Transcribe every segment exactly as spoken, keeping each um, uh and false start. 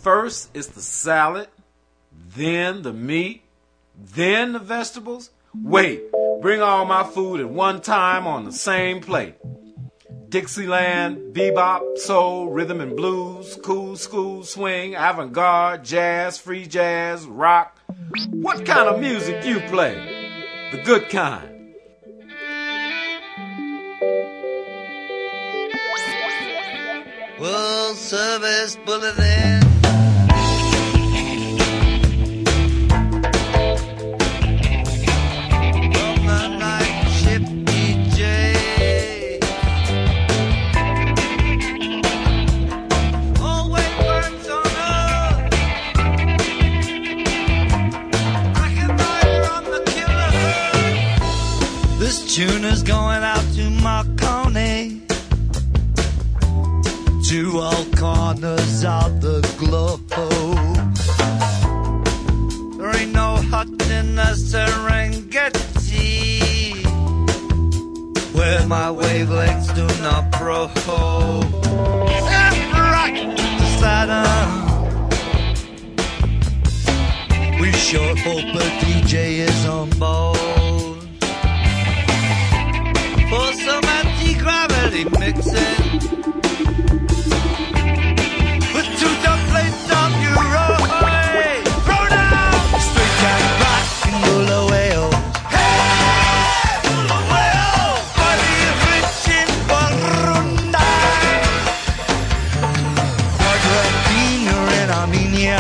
First it's the salad, then the meat, then the vegetables. Wait, bring all my food at one time on the same plate. Dixieland, bebop, soul, rhythm and blues, cool school, swing, avant-garde, jazz, free jazz, rock. What kind of music you play? The good kind. World Service Bulletin. Tune is going out to Marconi, to all corners of the globe. There ain't no hut in the Serengeti where my wavelengths do not probe. Left, right, to Saturn. We sure hope a D J is on board for some anti-gravity mixing with two dumb plates of Euro. Hey, throw down straight cat rock and Bulawayo. Hey, Bulawayo, body rich in Burundi, Argentina and Armenia.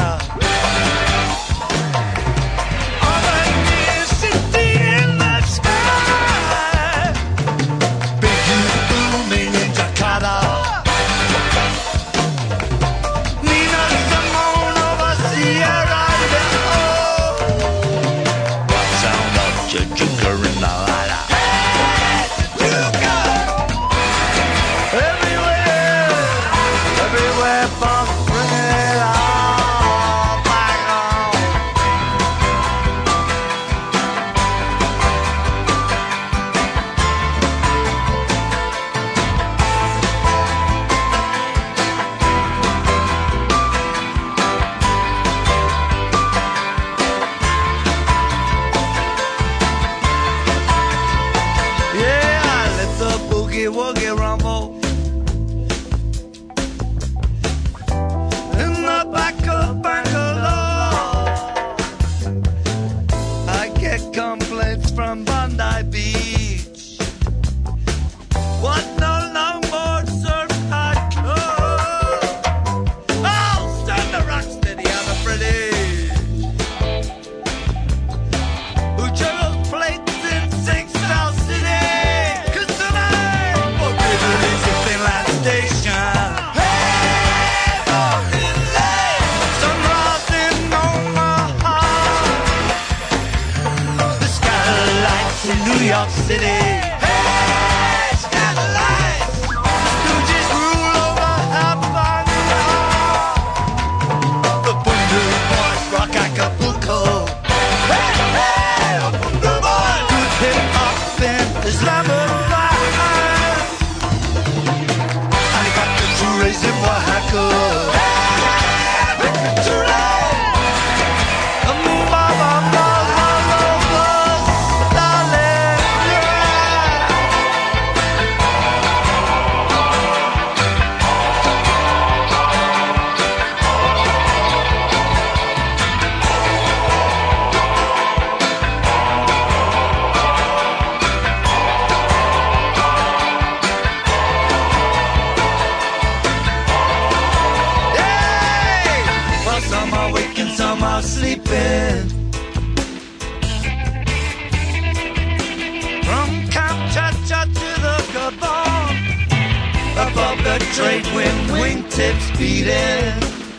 Trade wind, wingtips beating.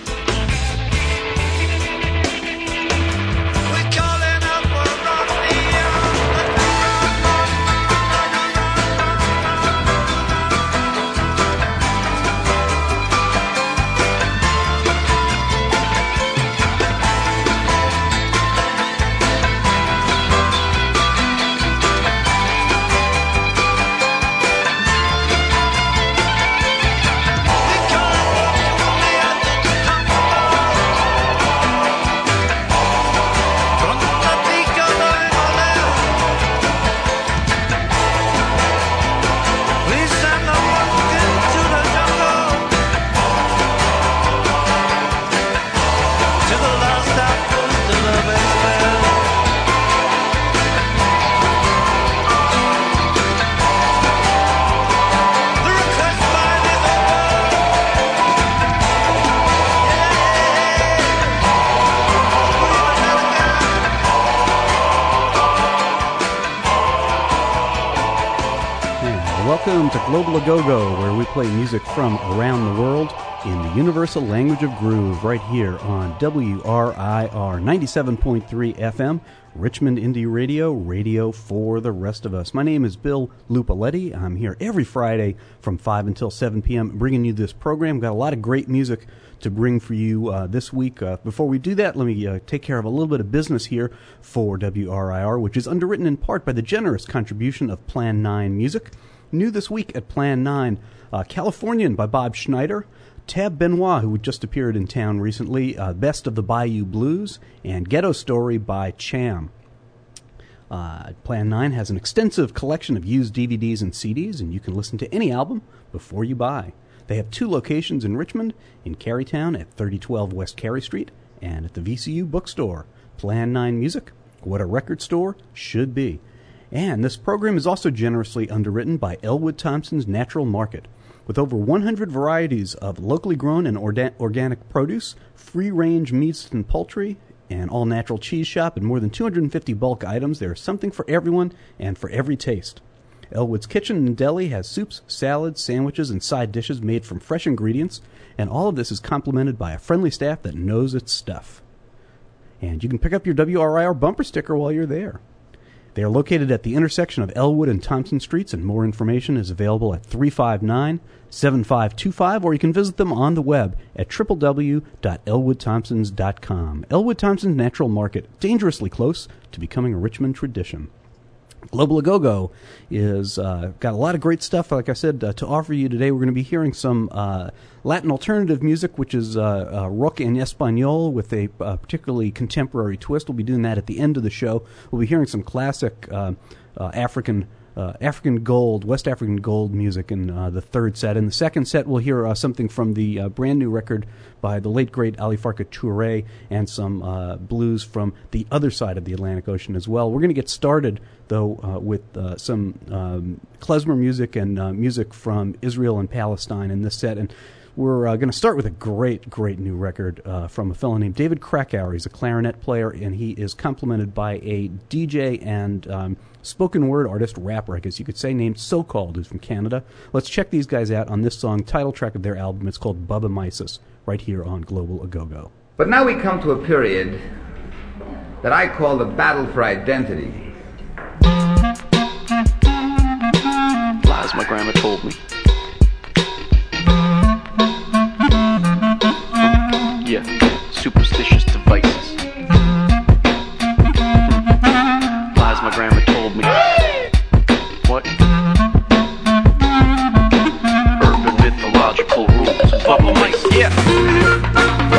We're calling up for Welcome to Global A-Go-Go, where we play music from around the world in the universal language of groove, right here on W R I R ninety-seven point three F M, Richmond Indie Radio, radio for the rest of us. My name is Bill Lupaletti. I'm here every Friday from five until seven p.m. bringing you this program. Got a lot of great music to bring for you uh, this week. Uh, before we do that, let me uh, take care of a little bit of business here for W R I R, which is underwritten in part by the generous contribution of Plan nine Music. New this week at Plan nine, uh, Californian by Bob Schneider, Tab Benoit, who just appeared in town recently, uh, Best of the Bayou Blues, and Ghetto Story by Cham. Uh, Plan nine has an extensive collection of used D V Ds and C Ds, and you can listen to any album before you buy. They have two locations in Richmond, in Carytown at thirty twelve West Cary Street, and at the V C U bookstore. Plan nine Music, what a record store should be. And this program is also generously underwritten by Elwood Thompson's Natural Market. With over one hundred varieties of locally grown and orda- organic produce, free-range meats and poultry, an all-natural cheese shop, and more than two hundred fifty bulk items, there is something for everyone and for every taste. Elwood's Kitchen and Deli has soups, salads, sandwiches, and side dishes made from fresh ingredients, and all of this is complemented by a friendly staff that knows its stuff. And you can pick up your W R I R bumper sticker while you're there. They are located at the intersection of Elwood and Thompson Streets, and more information is available at three five nine, seven five two five, or you can visit them on the web at w w w dot elwood thompsons dot com. Elwood Thompson's Natural Market, dangerously close to becoming a Richmond tradition. Global A-Go-Go is uh, got a lot of great stuff, like I said, uh, to offer you today. We're going to be hearing some uh, Latin alternative music, which is uh, uh, rock en español with a uh, particularly contemporary twist. We'll be doing that at the end of the show. We'll be hearing some classic uh, uh, African uh, African gold, West African gold music in uh, the third set. In the second set, we'll hear uh, something from the uh, brand new record by the late, great Ali Farka Touré, and some uh, blues from the other side of the Atlantic Ocean as well. We're going to get started, though, uh, with uh, some um, klezmer music and uh, music from Israel and Palestine in this set. And we're uh, going to start with a great, great new record uh, from a fellow named David Krakauer. He's a clarinet player, and he is complemented by a D J and um, spoken word artist, rapper, I guess you could say, named So Called, who's from Canada. Let's check these guys out on this song, title track of their album. It's called Bubba Mises, right here on Global A-Go-Go. But now we come to a period that I call the battle for identity. Lies my grandma told me. Yeah, superstitious devices. Lies my grandma told me. What? Urban mythological rules. Bubba Mice. Yeah.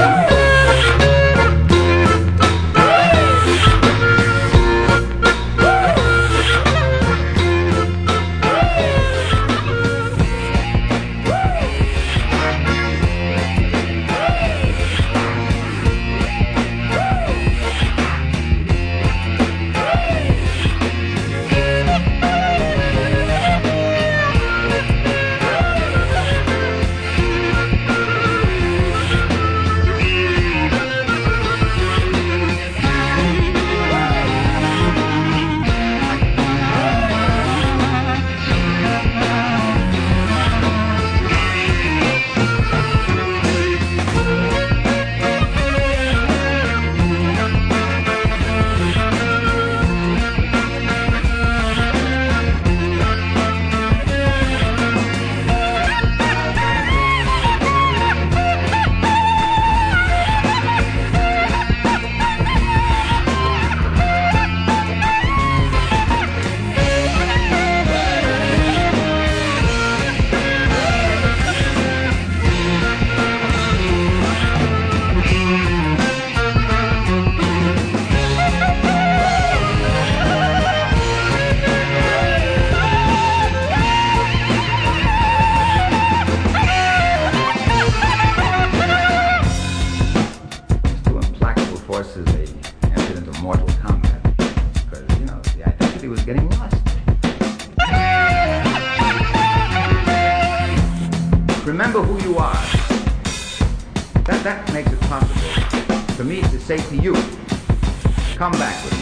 Remember who you are. That, that makes it possible for me to say to you, come back with me.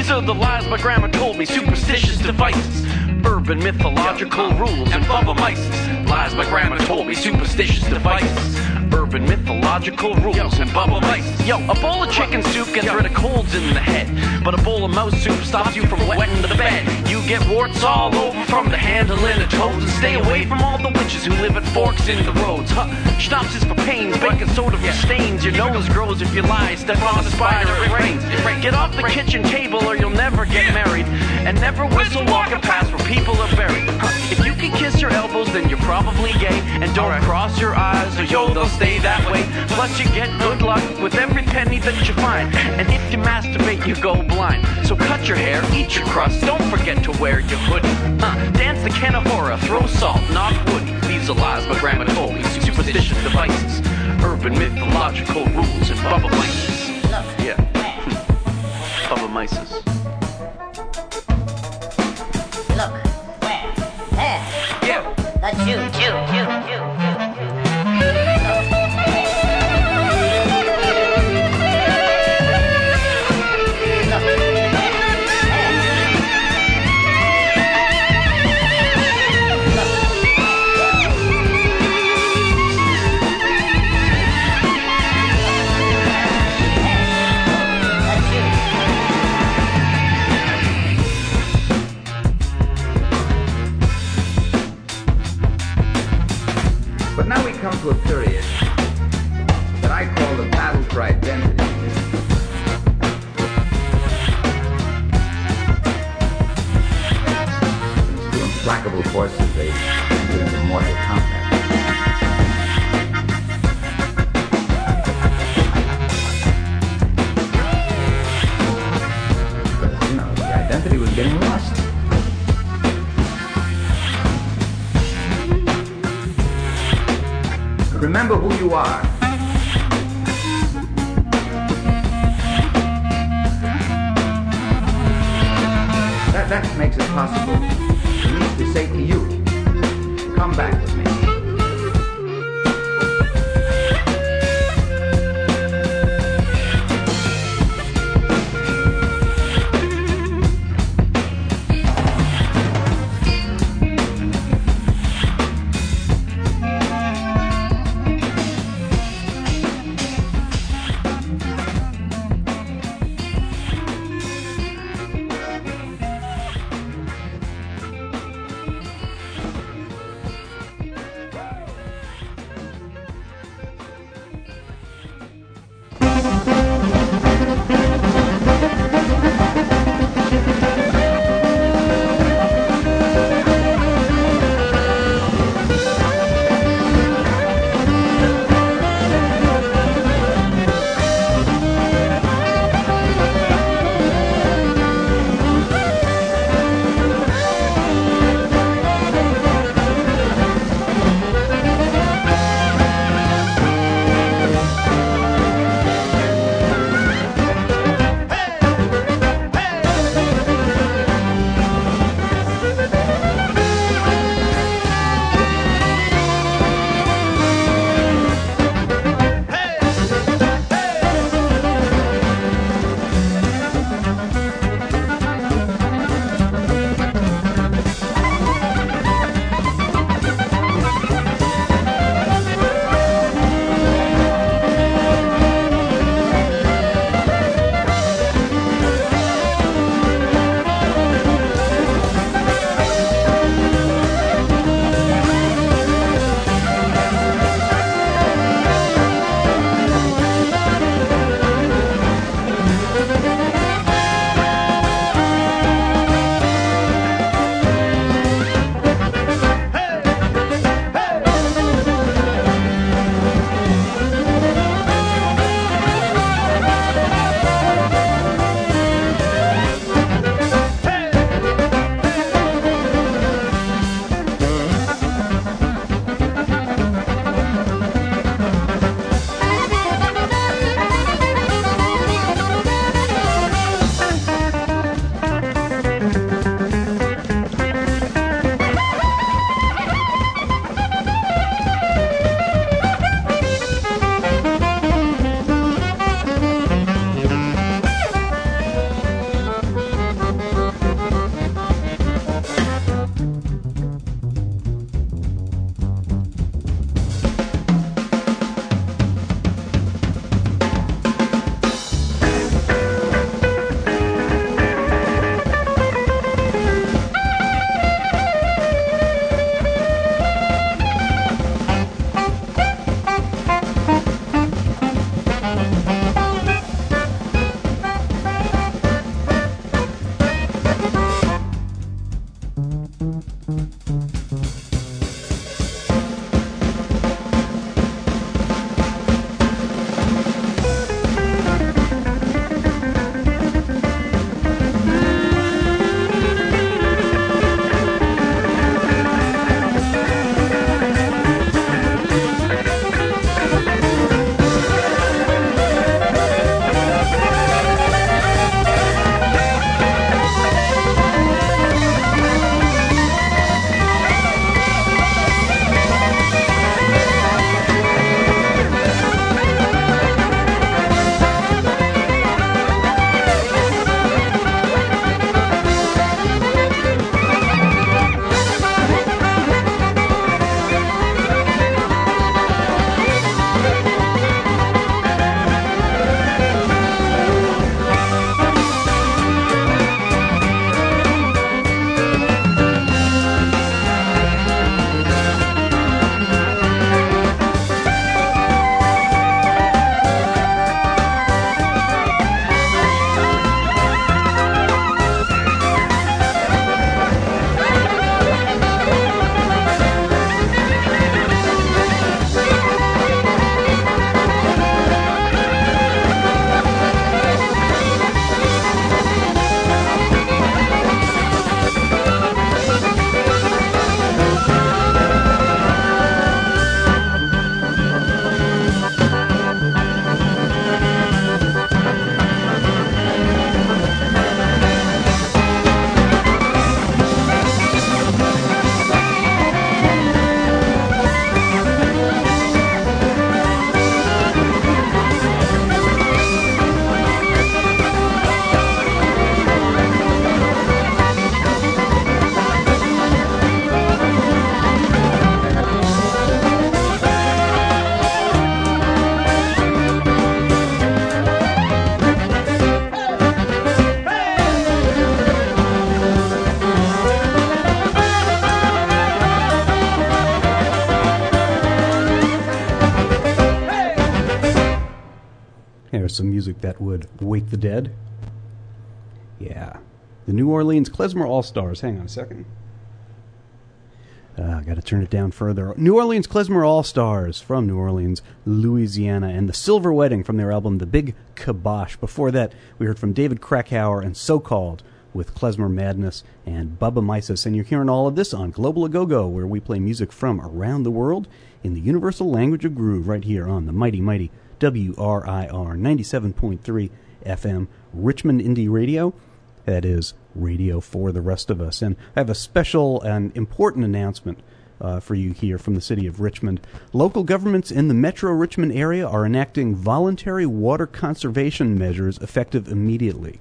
are the lies my grandma told me, superstitious devices, urban mythological rules, and bubble mices. Lies my grandma told me, superstitious devices, urban mythological rules, and bubble mices. Yo, a bowl of chicken soup gets rid of colds in the head, but a bowl of mouse soup stops you from wetting the bed. You get warts all over from the handling of toads, and stay away from all the witches who live at forks in the roads. Huh. Schnapps is for pains, baking soda for stains. Your nose grows if you lie, step on a spider, it rains. Get off the kitchen table or you'll never get married, and never whistle walking past where people are buried. Huh. If you can kiss your elbows, then you're probably gay, and don't right. cross your eyes or yo, they'll stay that way. Plus you get good luck with every penny that you find, and if you masturbate you go blind. So cut your hair, eat your crust, don't forget to wear your hoodie. Uh, dance the Kanahora, throw salt, knock wood. These are lies my grandma told me, superstitious devices, urban mythological rules, and bubble mices. Yeah, bubble mices. Look, where? There. Yeah. That's you, you, you, you, you. But now we come to a period that I call the battle for identity. These two implacable forces, they enter into mortal combat. But, you know, the identity was getting lost. Remember who you are. That, that makes it possible for me to say to you, come back with me. music that would wake the dead. Yeah. The New Orleans Klezmer All-Stars. Hang on a second. Uh, got to turn it down further. New Orleans Klezmer All-Stars from New Orleans, Louisiana, and the Silver Wedding from their album The Big Kibosh. Before that, we heard from David Krakauer and So-Called with Klezmer Madness and Bubba Mises. And you're hearing all of this on Global A Go-Go, where we play music from around the world in the universal language of groove, right here on the mighty, mighty W R I R ninety-seven point three F M Richmond Indie Radio. That is radio for the rest of us. And I have a special and important announcement uh, for you here from the city of Richmond. Local governments in the Metro Richmond area are enacting voluntary water conservation measures effective immediately.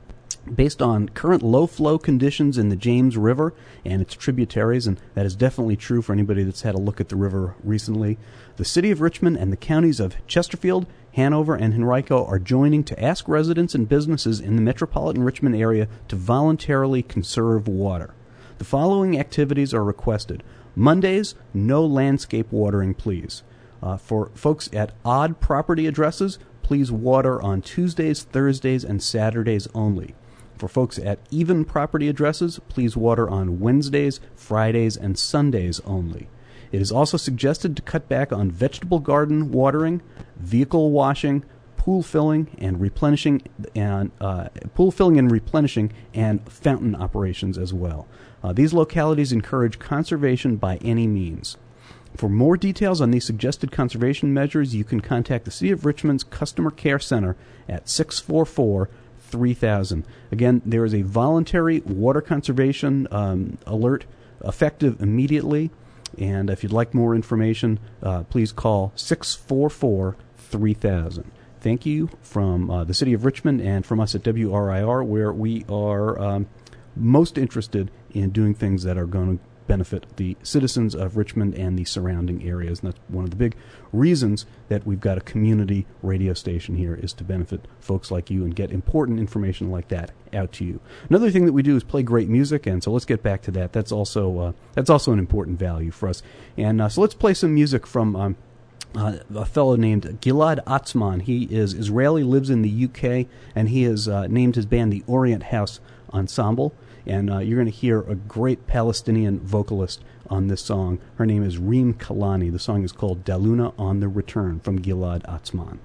Based on current low-flow conditions in the James River and its tributaries, and that is definitely true for anybody that's had a look at the river recently, the city of Richmond and the counties of Chesterfield, Hanover, and Henrico are joining to ask residents and businesses in the metropolitan Richmond area to voluntarily conserve water. The following activities are requested. Mondays, no landscape watering, please. Uh, for folks at odd property addresses, please water on Tuesdays, Thursdays, and Saturdays only. For folks at even property addresses, please water on Wednesdays, Fridays, and Sundays only. It is also suggested to cut back on vegetable garden watering, vehicle washing, pool filling and replenishing, and uh, pool filling and replenishing, and fountain operations as well. Uh, these localities encourage conservation by any means. For more details on these suggested conservation measures, you can contact the City of Richmond's Customer Care Center at six four four, three thousand. Again, there is a voluntary water conservation um, alert effective immediately. And if you'd like more information, uh, please call six four four, three thousand. Thank you from uh, the City of Richmond and from us at W R I R, where we are um, most interested in doing things that are going to benefit the citizens of Richmond and the surrounding areas. And that's one of the big reasons that we've got a community radio station here, is to benefit folks like you and get important information like that out to you. Another thing that we do is play great music, and so let's get back to that. That's also uh, that's also an important value for us. And uh, so let's play some music from um, uh, a fellow named Gilad Atzmon. He is Israeli, lives in the U K, and he has uh, named his band the Orient House Ensemble. And uh, you're going to hear a great Palestinian vocalist on this song. Her name is Reem Kalani. The song is called Daluna on the Return from Gilad Atzmon.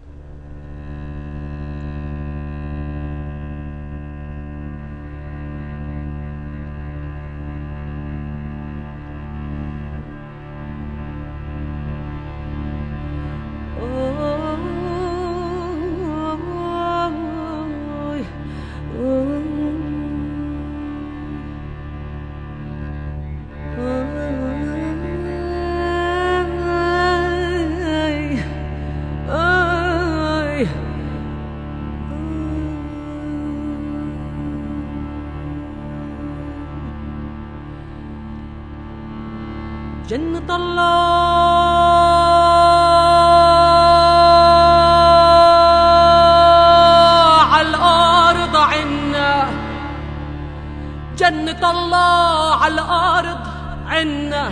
جنة الله على الأرض عنا جنة الله على الأرض عنا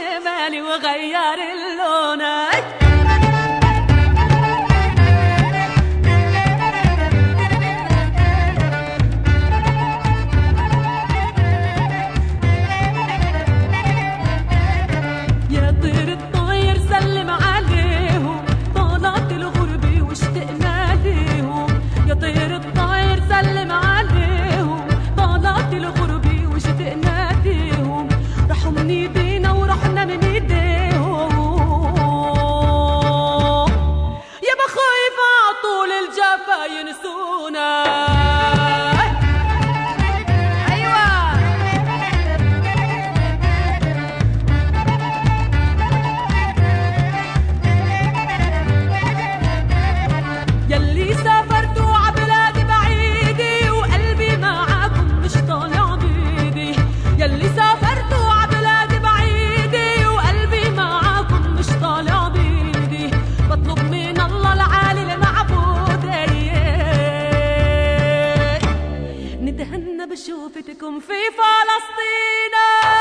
الشمالي وغير اللون. يا طير الطير سلم عليهم طالت الغربة واشتقنا ليهم. يا طير الطير سلم عليهم طالت الغربة واشتقنا ليهم. راحوا من ايدينا ورحنا من ايديهم. يا بخايف عطول الجفا ينسونا. بشوفتكم في فلسطين.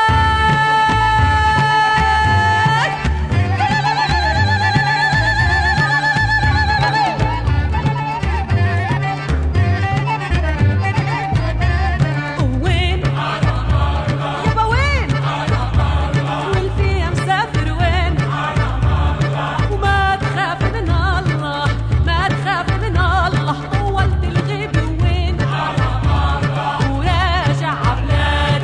وين يابا وين والفيها مسافر وين. وما تخاف من الله ما تخاف من الله طولت الغيب وين. وراجع عبلاد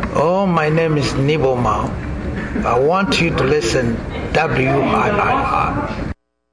Oh, my name is Niboma. I want you to listen W I I R.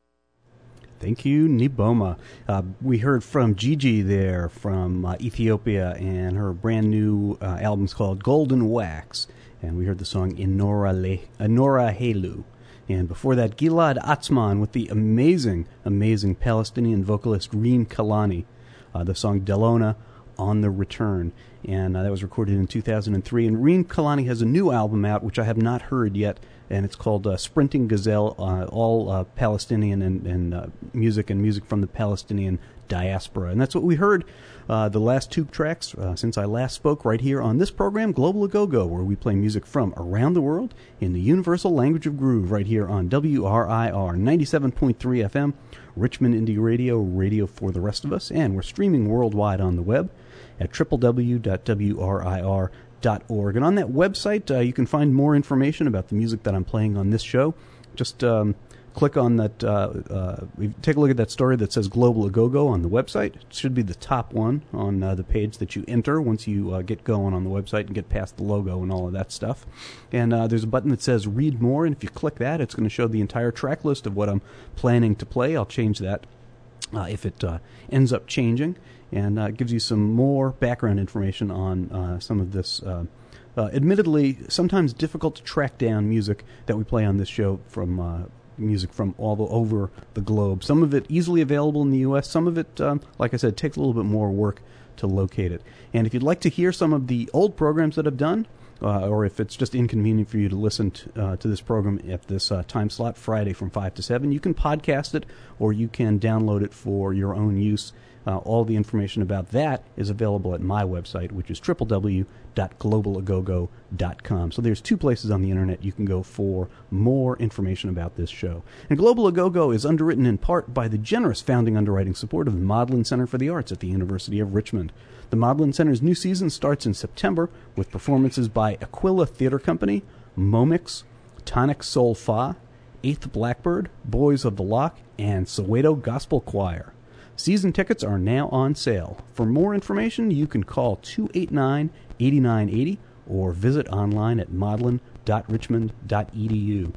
Thank you, Niboma. Uh, we heard from Gigi there from uh, Ethiopia, and her brand new uh, album's called Golden Wax. And we heard the song Inora, Le- Inora Helu. And before that, Gilad Atzmon with the amazing, amazing Palestinian vocalist Reem Kalani. Uh, the song Delona on the Return. And uh, that was recorded in two thousand three. And Reem Kalani has a new album out, which I have not heard yet, and it's called uh, Sprinting Gazelle, uh, all uh, Palestinian and, and uh, music and music from the Palestinian diaspora. And that's what we heard uh, the last two tracks uh, since I last spoke right here on this program, Global A Go-Go, where we play music from around the world in the universal language of groove right here on W R I R ninety-seven point three F M, Richmond Indie Radio, radio for the rest of us. And we're streaming worldwide on the web at w w w dot w r i r dot org. And on that website, uh, you can find more information about the music that I'm playing on this show. Just um, click on that, uh, uh, take a look at that story that says Global A Go-Go on the website. It should be the top one on uh, the page that you enter once you uh, get going on the website and get past the logo and all of that stuff. And uh, there's a button that says Read More, and if you click that, it's going to show the entire track list of what I'm planning to play. I'll change that uh, if it uh, ends up changing. And uh, gives you some more background information on uh, some of this, uh, uh, admittedly, sometimes difficult to track down music that we play on this show from uh, music from all the, over the globe. Some of it easily available in the U S, some of it, um, like I said, takes a little bit more work to locate it. And if you'd like to hear some of the old programs that I've done, uh, or if it's just inconvenient for you to listen to, uh, to this program at this uh, time slot, Friday from five to seven, you can podcast it, or you can download it for your own use. Uh, all the information about that is available at my website, which is w w w dot global a go go dot com. So there's two places on the internet you can go for more information about this show. And Global A Go-Go is underwritten in part by the generous founding underwriting support of the Modlin Center for the Arts at the University of Richmond. The Modlin Center's new season starts in September with performances by Aquila Theater Company, Momix, Tonic Soul Fa, Eighth Blackbird, Boys of the Lock, and Soweto Gospel Choir. Season tickets are now on sale. For more information, you can call two eight nine, eight nine eight zero or visit online at modlin dot richmond dot e d u.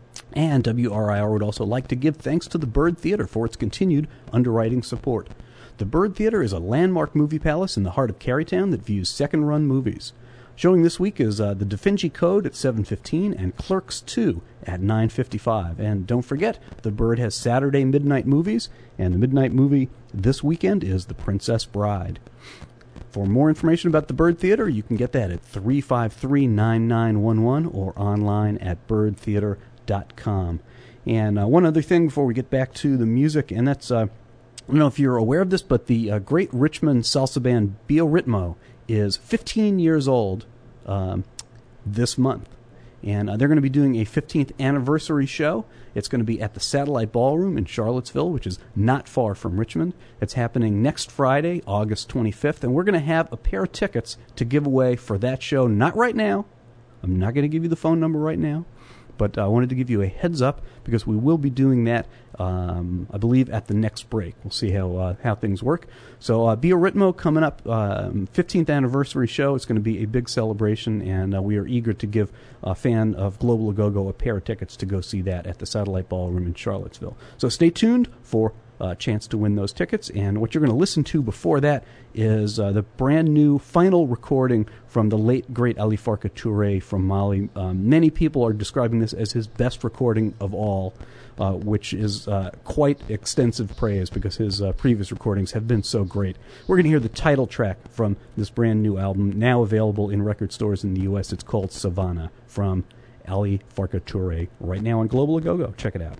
And W R I R would also like to give thanks to the Bird Theater for its continued underwriting support. The Bird Theater is a landmark movie palace in the heart of Carytown that views second-run movies. Showing this week is uh, The Da Vinci Code at seven fifteen and Clerks two at nine fifty-five. And don't forget, the Bird has Saturday midnight movies, and the midnight movie this weekend is The Princess Bride. For more information about the Bird Theater, you can get that at three five three, nine nine one one or online at bird theater dot com. And uh, one other thing before we get back to the music, and that's, uh, I don't know if you're aware of this, but the uh, great Richmond salsa band Biorhytmo is fifteen years old um, this month. And uh, they're going to be doing a fifteenth anniversary show. It's going to be at the Satellite Ballroom in Charlottesville, which is not far from Richmond. It's happening next Friday, August twenty-fifth. And we're going to have a pair of tickets to give away for that show. Not right now. I'm not going to give you the phone number right now. But I wanted to give you a heads up because we will be doing that, um, I believe, at the next break. We'll see how uh, how things work. So uh, Biorhytmo coming up, um, fifteenth anniversary show. It's going to be a big celebration, and uh, we are eager to give a fan of Global A Go-Go a pair of tickets to go see that at the Satellite Ballroom in Charlottesville. So stay tuned for a chance to win those tickets. And what you're going to listen to before that is uh, the brand new final recording from the late, great Ali Farka Touré from Mali. Um, many people are describing this as his best recording of all, uh, which is uh, quite extensive praise because his uh, previous recordings have been so great. We're going to hear the title track from this brand new album, now available in record stores in the U S. It's called Savannah from Ali Farka Touré, right now on Global A Go-Go. Check it out.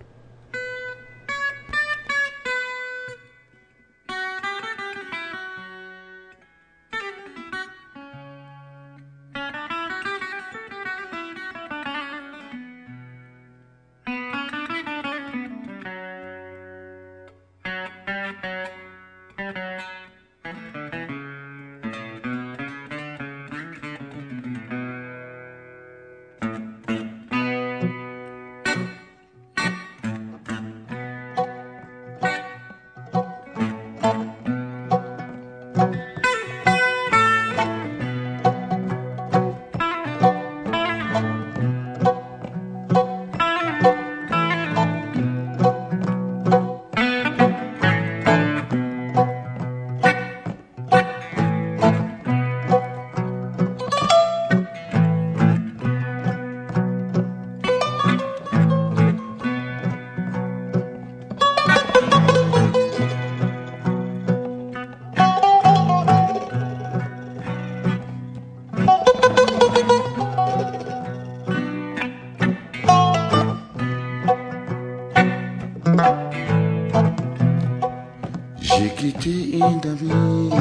beauty in the me.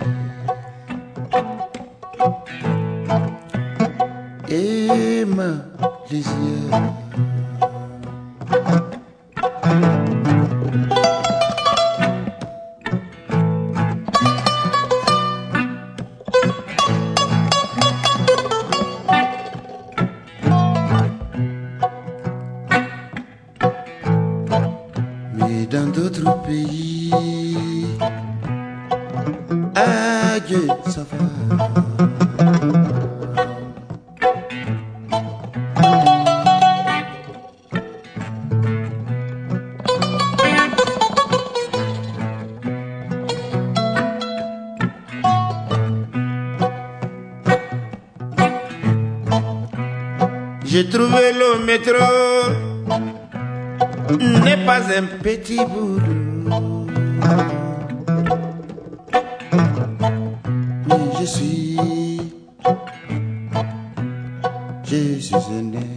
Emma Lisieux. Mais dans d'autres pays, adieu, ça va. J'ai trouvé le métro, n'est pas un petit boulot. Mais je suis, je suis un air.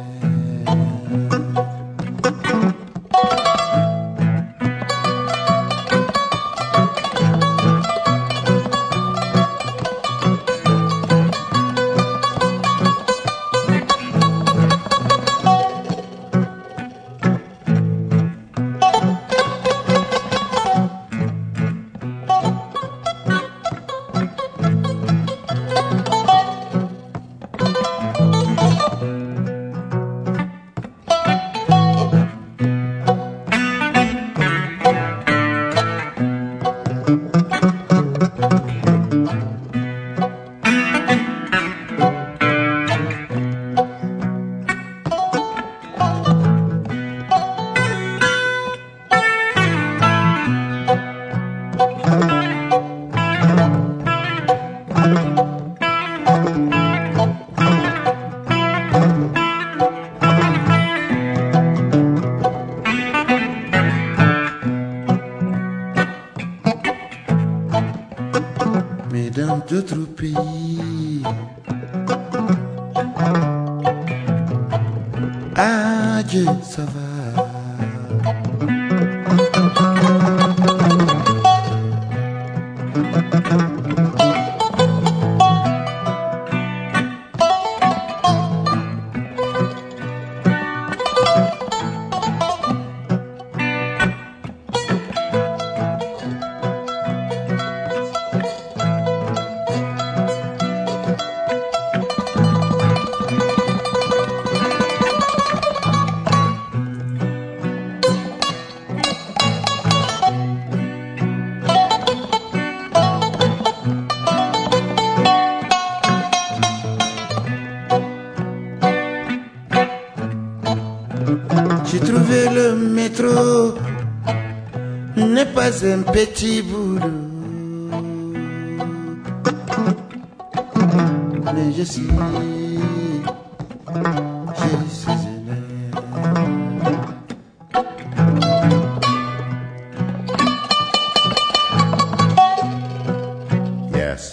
Mais dans d'autres pays, adieu, ça va. J'ai trouvé le métro, n'est pas un petit boulot. Mais je suis, je suis un air. Yes.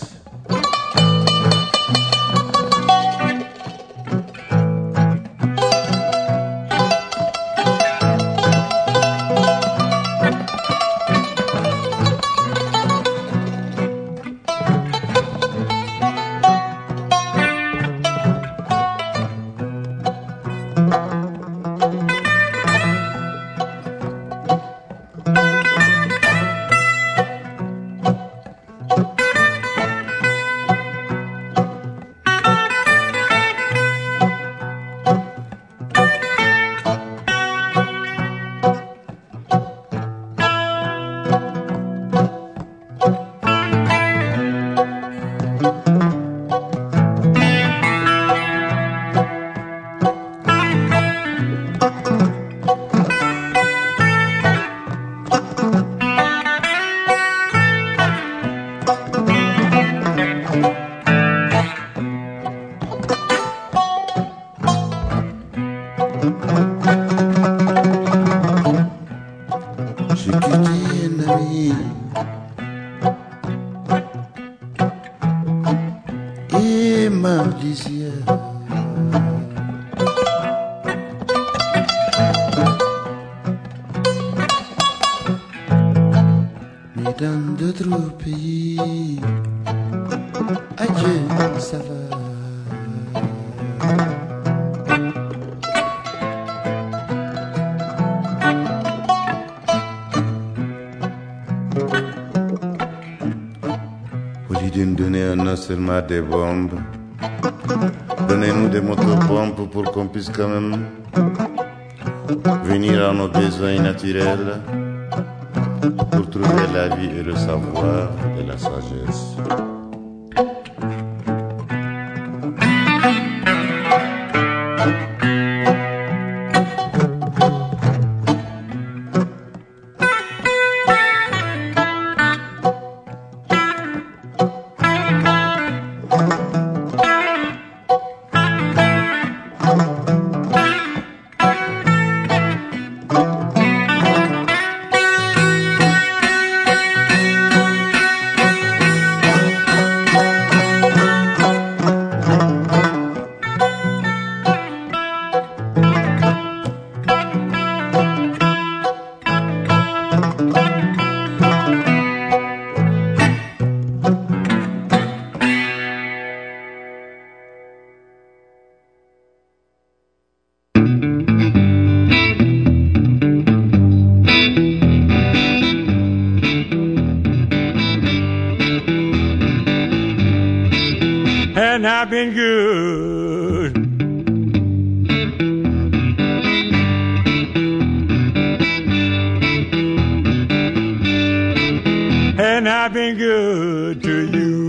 d'autres pays. Adieu, ça va. Au lieu de nous donner non seulement des bombes, donnez-nous des motopompes pour qu'on puisse quand même venir à nos besoins naturels pour trouver la vie et le savoir et la sagesse. And I've been good. And I've been good to you.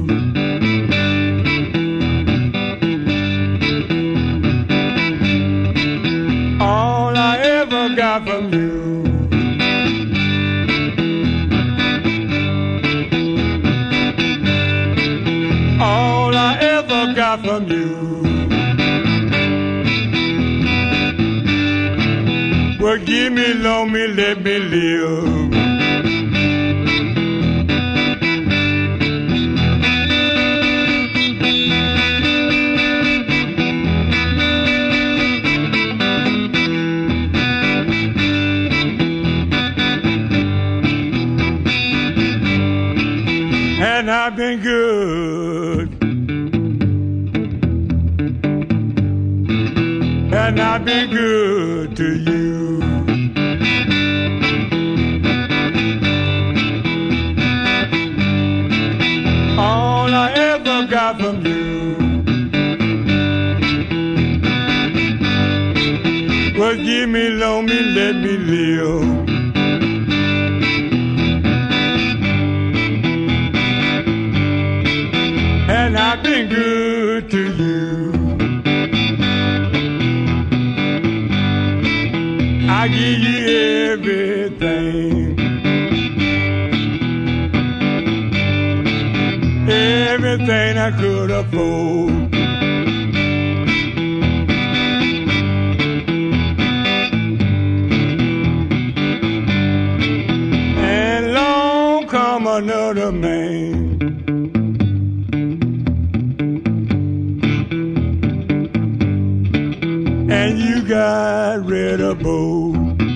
All I ever got from you. All I ever got from you. Well, give me, loan me, let me live. And I've been good. And I've been good to you. All I ever got from you was give me, loan me, let me live. And I've been good to you. I give you everything, everything I could afford. And long come another man, and you got rid of both.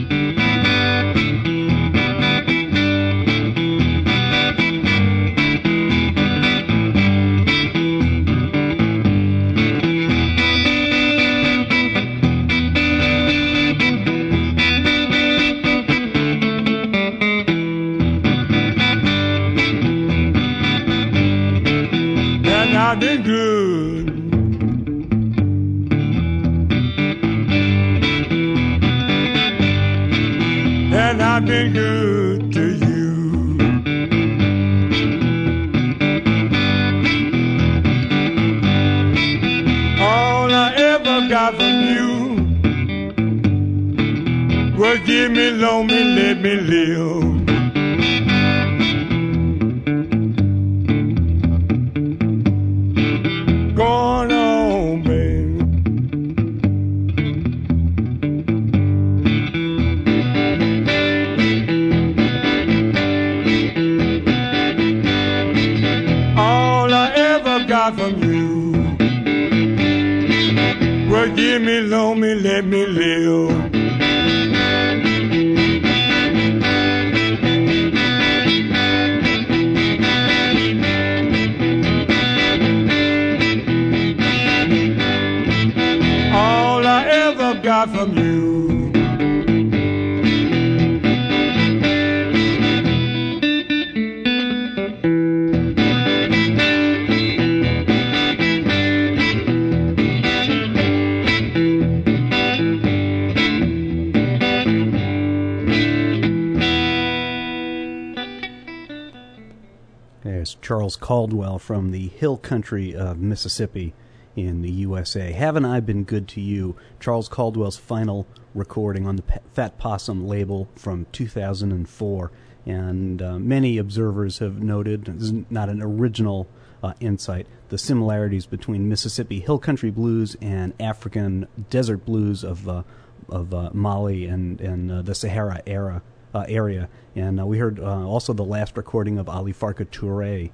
And I've been good. And I've been good to you. All I ever got from you was give me, loan me, let me live. Going on, baby. All I ever got from you was give me, loan me, let me live. There's Charles Caldwell from the hill country of Mississippi in the U S A. Haven't I Been Good to You? Charles Caldwell's final recording on the Fat Possum label from two thousand four. And uh, many observers have noted, this is not an original uh, insight, the similarities between Mississippi hill country blues and African desert blues of uh, of uh, Mali and, and uh, the Sahara era. Uh, area, and uh, we heard uh, also the last recording of Ali Farka Touré,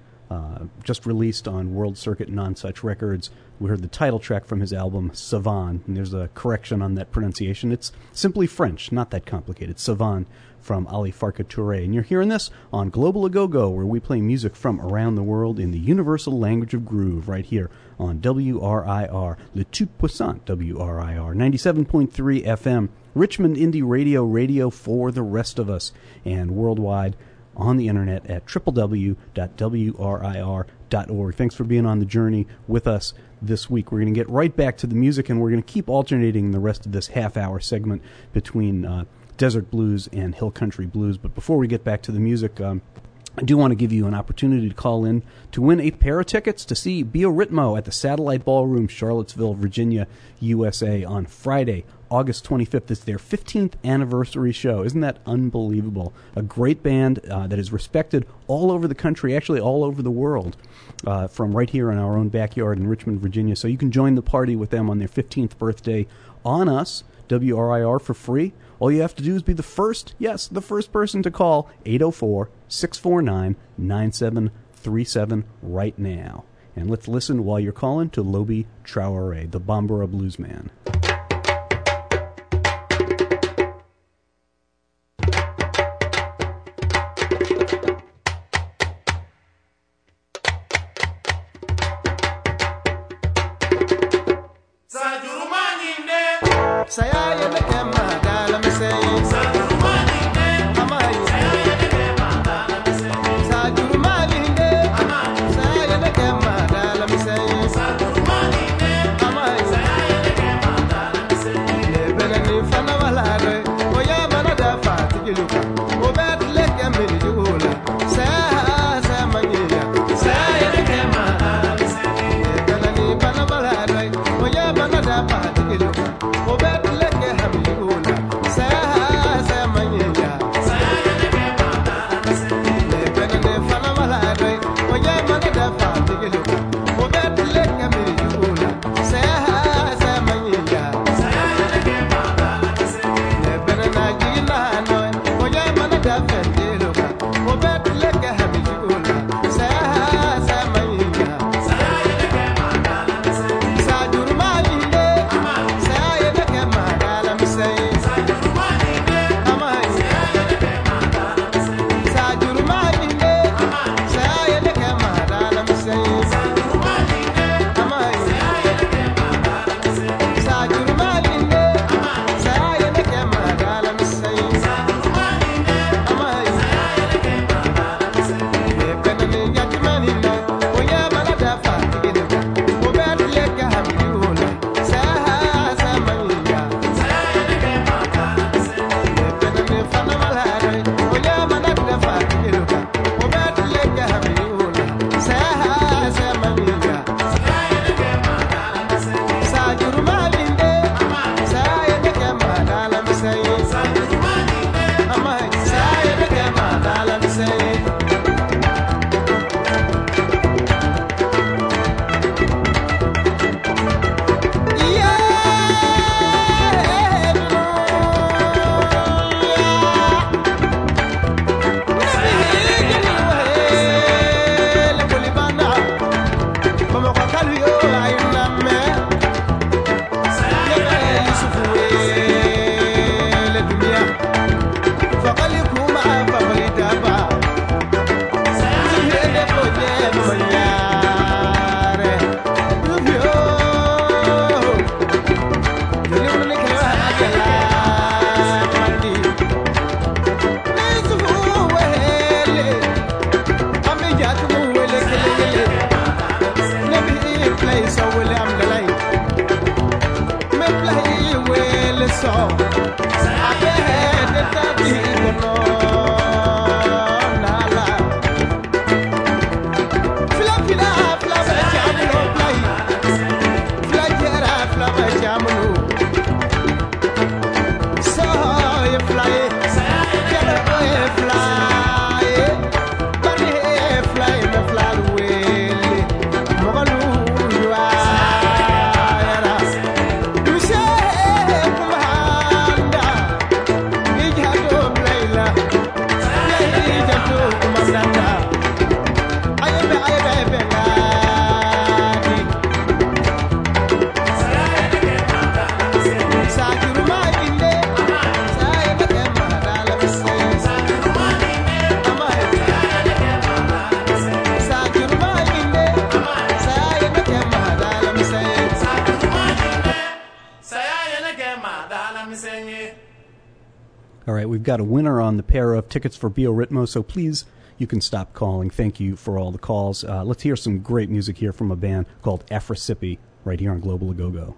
uh, just released on World Circuit Non-Such Records. We heard the title track from his album Savan, and there's a correction on that pronunciation. It's simply French, not that complicated. Savan from Ali Farka Touré, and you're hearing this on Global A-Go-Go, where we play music from around the world in the universal language of groove, right here on W R I R, Le Tout Puissant W R I R, ninety-seven point three F M, Richmond Indie Radio, radio for the rest of us, and worldwide on the internet at w w w dot w r i r dot org. Thanks for being on the journey with us this week. We're going to get right back to the music, and we're going to keep alternating the rest of this half-hour segment between uh, desert blues and hill country blues. But before we get back to the music, um, I do want to give you an opportunity to call in to win a pair of tickets to see Biorhythmo at the Satellite Ballroom, Charlottesville, Virginia, U S A on Friday, August twenty-fifth. It's their fifteenth anniversary show. Isn't that unbelievable? A great band uh, that is respected all over the country, actually all over the world, uh, from right here in our own backyard in Richmond, Virginia. So you can join the party with them on their fifteenth birthday on us, W R I R, for free. All you have to do is be the first, yes, the first person to call eight oh four, six four nine, nine seven three seven right now. And let's listen while you're calling to Lobi Traoré, the Bambara Bluesman. Oh, All right, we've got a winner on the pair of tickets for Biorhythmo, so please, you can stop calling. Thank you for all the calls. Uh, let's hear some great music here from a band called Afrasipi right here on Global A Go-Go.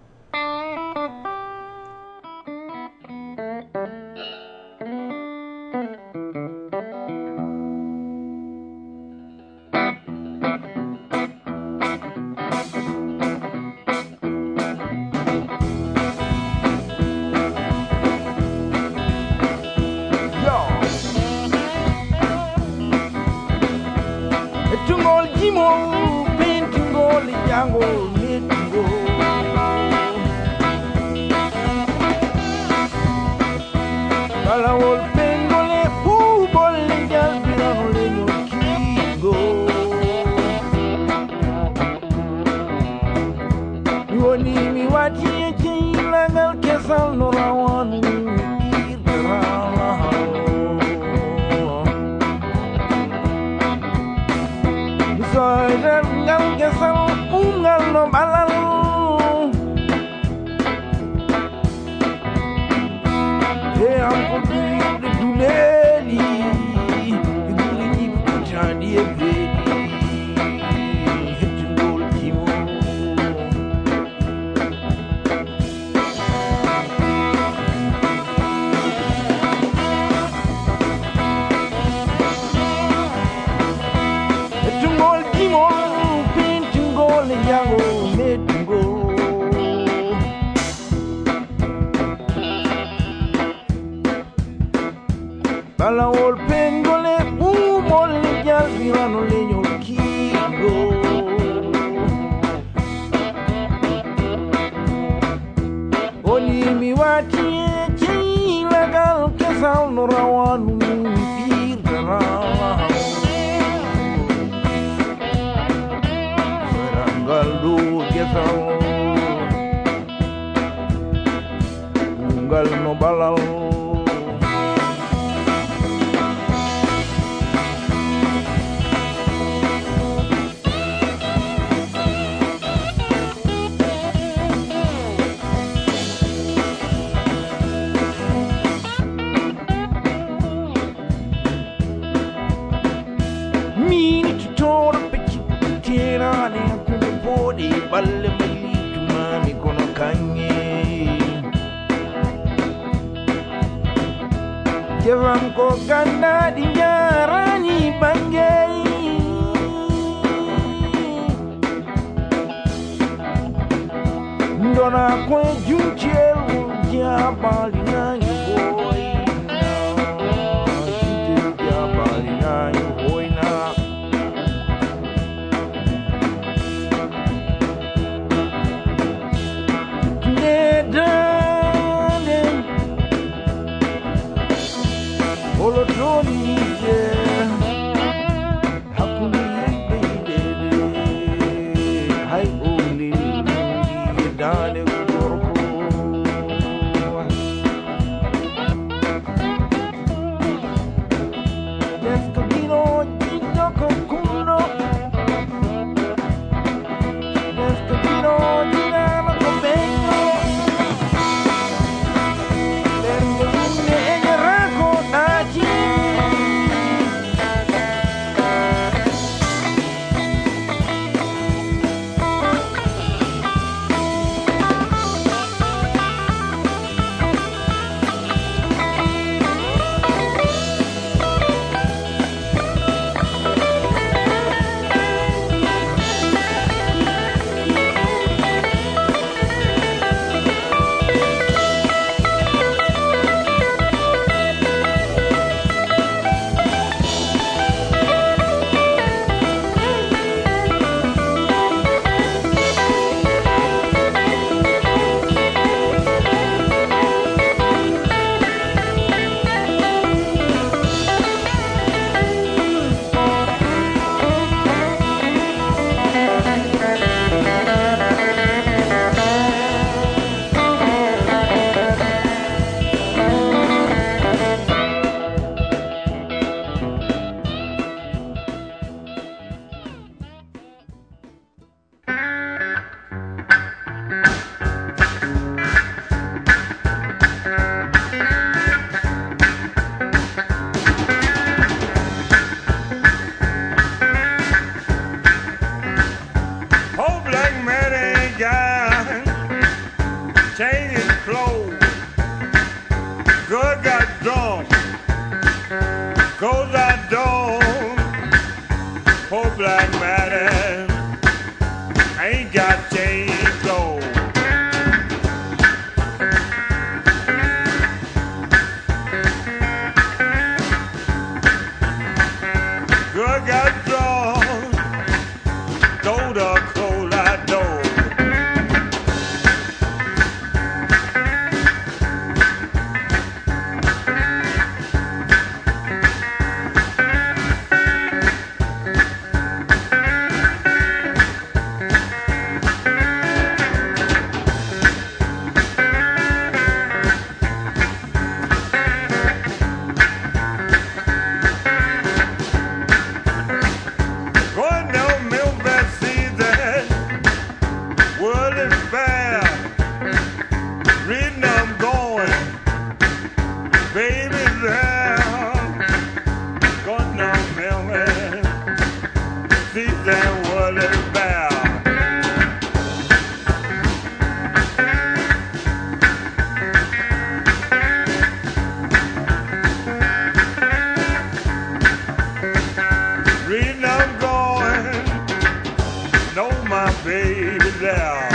black matter. I ain't got change gold. Girl got drawn, told her cold I door. Going down Milford season, world is fair. Reading I'm going, baby's there. Going down Milford season, world is fair. Reading I'm going, know my baby's there.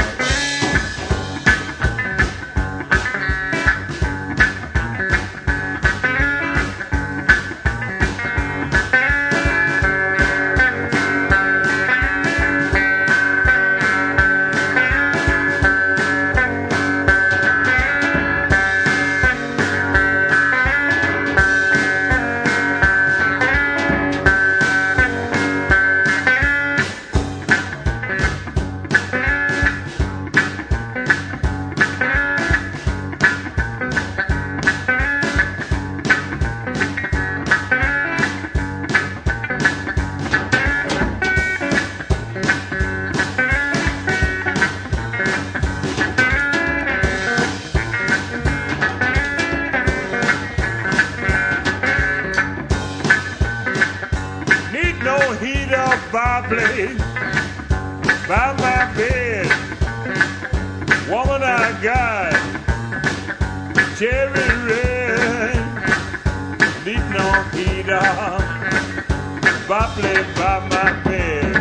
Need no heater, fireplace by my bed. Woman, I got cherry red. Need no heater, fireplace by my bed.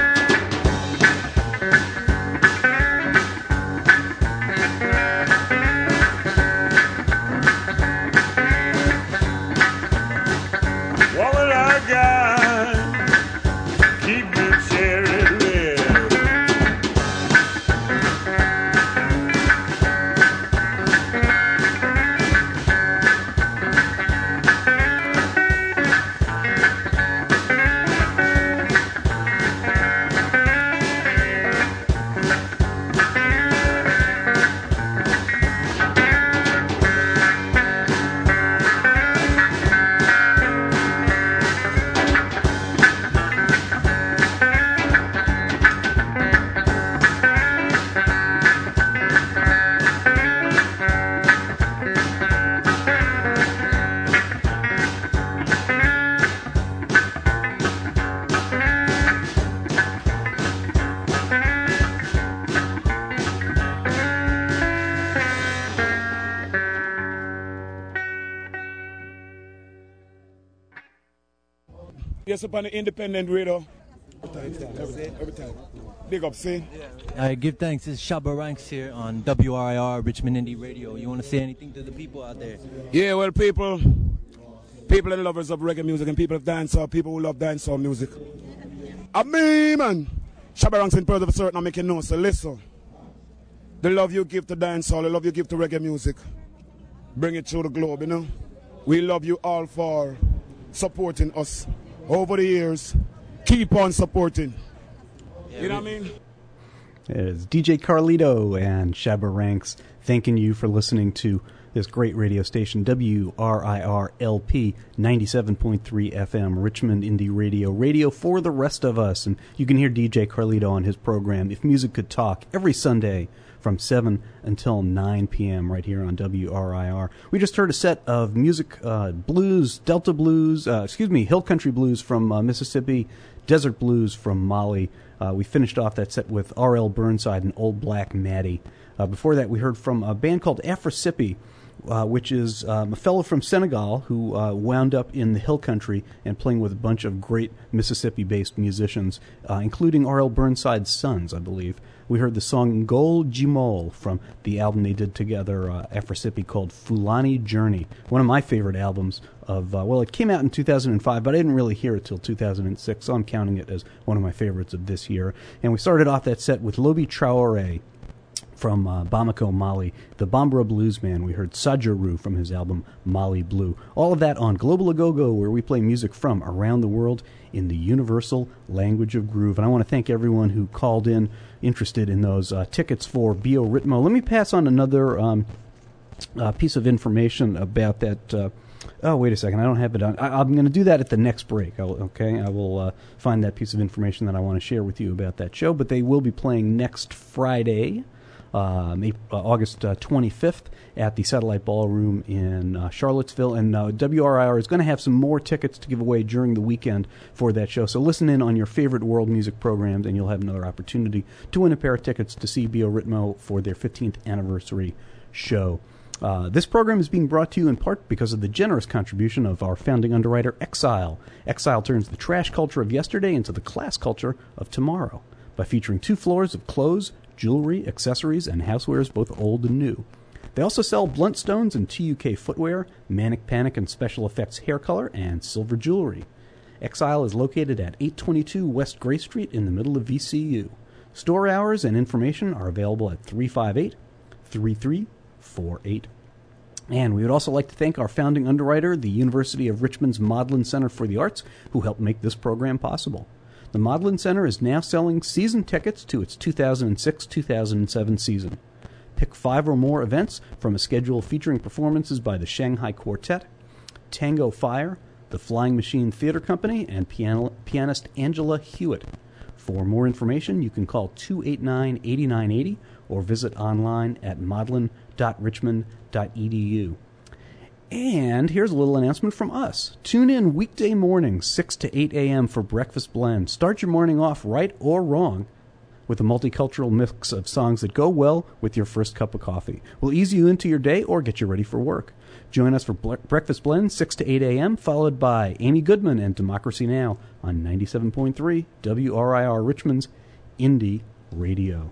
Woman, I got keep me cherry red. Yes, up on the independent radio. Every time, every time, every time. Big up, see? I give thanks. It's Shabba Ranks here on W R I R Richmond Indie Radio. You want to say anything to the people out there? Yeah, well, people, people and lovers of reggae music and people of dancehall, people who love dancehall music. I mean, man, Shabba Ranks in Perth of a certain, I make you know, so listen. The love you give to dancehall, the love you give to reggae music, bring it through the globe, you know? We love you all for supporting us over the years. Keep on supporting. Yeah, you know what I mean? It is D J Carlito and Shabba Ranks thanking you for listening to this great radio station, W R I R L P ninety-seven point three F M, Richmond Indie Radio, radio for the rest of us. And you can hear D J Carlito on his program, If Music Could Talk, every Sunday from seven until nine p.m. right here on W R I R. We just heard a set of music, uh, blues, Delta blues, uh, excuse me, Hill Country blues from uh, Mississippi, Desert blues from Mali. Uh, we finished off that set with R L Burnside and Old Black Maddie. Uh, before that, we heard from a band called Afrosippi uh, which is um, a fellow from Senegal who uh, wound up in the hill country and playing with a bunch of great Mississippi-based musicians, uh, including R L Burnside's sons, I believe. We heard the song Ngol Jimol from the album they did together, uh, Afrasipi, called Fulani Journey, one of my favorite albums of, uh, well, it came out in two thousand five, but I didn't really hear it till two thousand six, so I'm counting it as one of my favorites of this year. And we started off that set with Lobi Traore from uh, Bamako, Mali, the Bambara Blues Man. We heard Sajaru from his album Mali Blue. All of that on Global Agogo, where we play music from around the world in the universal language of groove. And I want to thank everyone who called in interested in those uh, tickets for Biorhythmo. Let me pass on another um, uh, piece of information about that. Uh, oh, wait a second. I don't have it on. I, I'm going to do that at the next break. I'll, okay, I will uh, find that piece of information that I want to share with you about that show. But they will be playing next Friday, Um, uh, August uh, twenty-fifth at the Satellite Ballroom in uh, Charlottesville. And uh, W R I R is going to have some more tickets to give away during the weekend for that show. So listen in on your favorite world music programs, and you'll have another opportunity to win a pair of tickets to see Biorhythmo for their fifteenth anniversary show. Uh, this program is being brought to you in part because of the generous contribution of our founding underwriter, Exile. Exile turns the trash culture of yesterday into the class culture of tomorrow by featuring two floors of clothes, jewelry, accessories, and housewares, both old and new. They also sell Bluntstones and T U K footwear, Manic Panic and special effects hair color, and silver jewelry. Exile is located at eight twenty-two West Gray Street in the middle of V C U. Store hours and information are available at three five eight, three three four eight. And we would also like to thank our founding underwriter, the University of Richmond's Modlin Center for the Arts, who helped make this program possible. The Modlin Center is now selling season tickets to its two thousand six two thousand seven season. Pick five or more events from a schedule featuring performances by the Shanghai Quartet, Tango Fire, the Flying Machine Theater Company, and piano- pianist Angela Hewitt. For more information, you can call two eight nine, eight nine eight zero or visit online at modlin dot richmond dot e d u. And here's a little announcement from us. Tune in weekday mornings, six to eight a.m. for Breakfast Blend. Start your morning off right or wrong with a multicultural mix of songs that go well with your first cup of coffee. We'll ease you into your day or get you ready for work. Join us for Ble- Breakfast Blend, six to eight a.m., followed by Amy Goodman and Democracy Now! On ninety-seven point three W R I R Richmond's Indie Radio.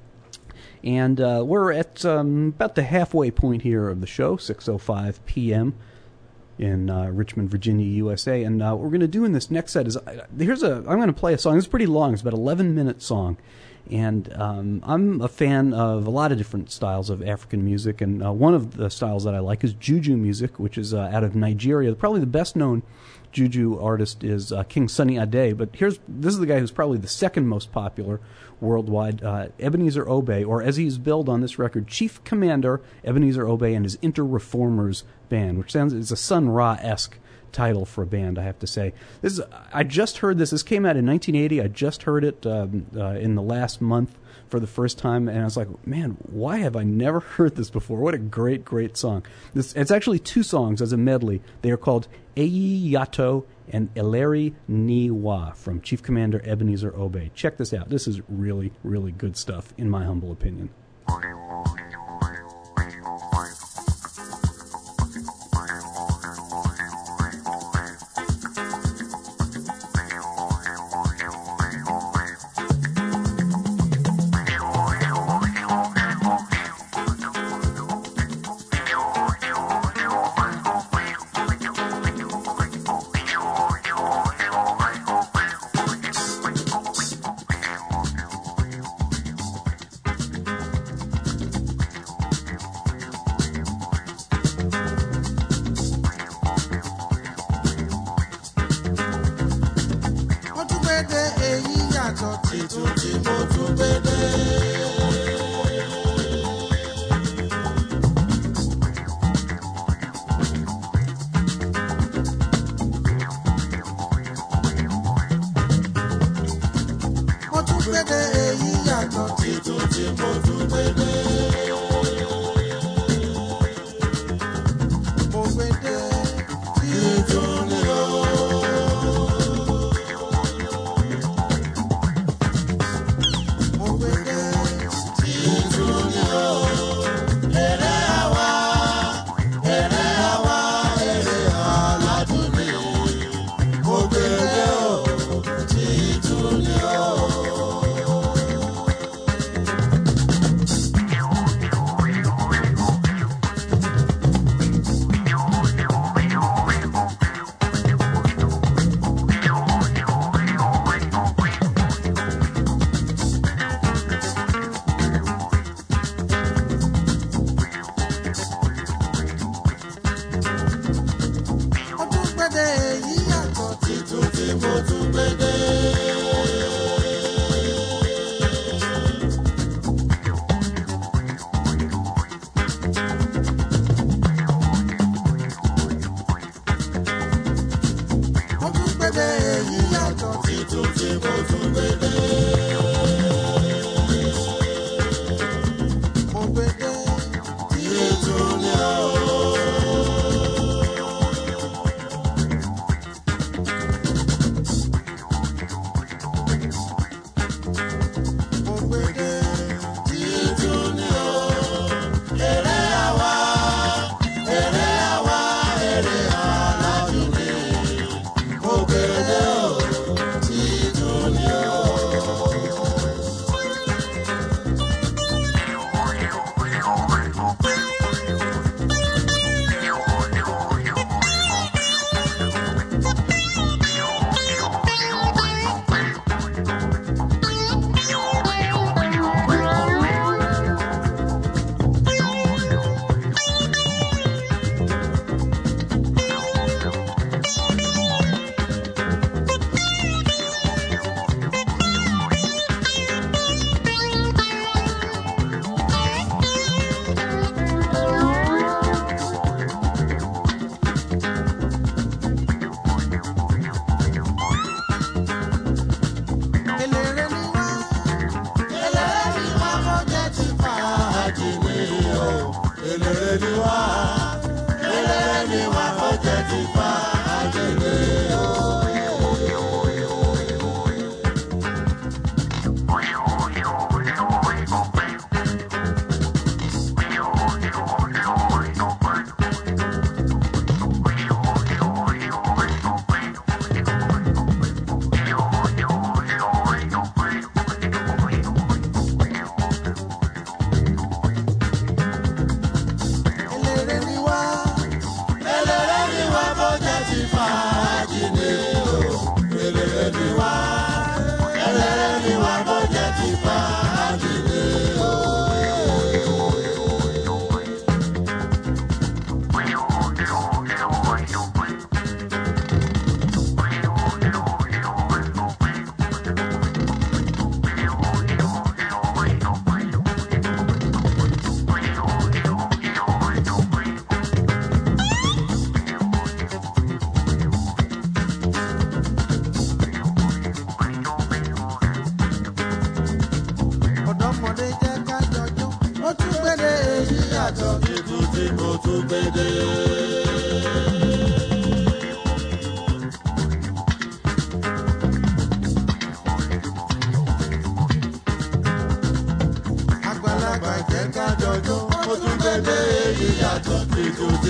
And uh, we're at um, about the halfway point here of the show, six oh five p.m. in uh, Richmond, Virginia, U S A. And uh, what we're going to do in this next set is, uh, here's a, I'm going to play a song. It's pretty long. It's about an eleven-minute song. And um, I'm a fan of a lot of different styles of African music. And uh, one of the styles that I like is Juju music, which is uh, out of Nigeria. Probably the best-known Juju artist is uh, King Sunny Ade. But here's this is the guy who's probably the second most popular worldwide, uh, Ebenezer Obey, or as he's billed on this record, Chief Commander Ebenezer Obey and his Inter-Reformers Band, which sounds it's a Sun Ra-esque title for a band, I have to say. This is, I just heard this. This came out in nineteen eighty. I just heard it um, uh, in the last month for the first time, and I was like, man, why have I never heard this before? What a great, great song. This, it's actually two songs as a medley. They are called Eyi Yato and Eleri Niwa from Chief Commander Ebenezer Obey. Check this out. This is really, really good stuff, in my humble opinion.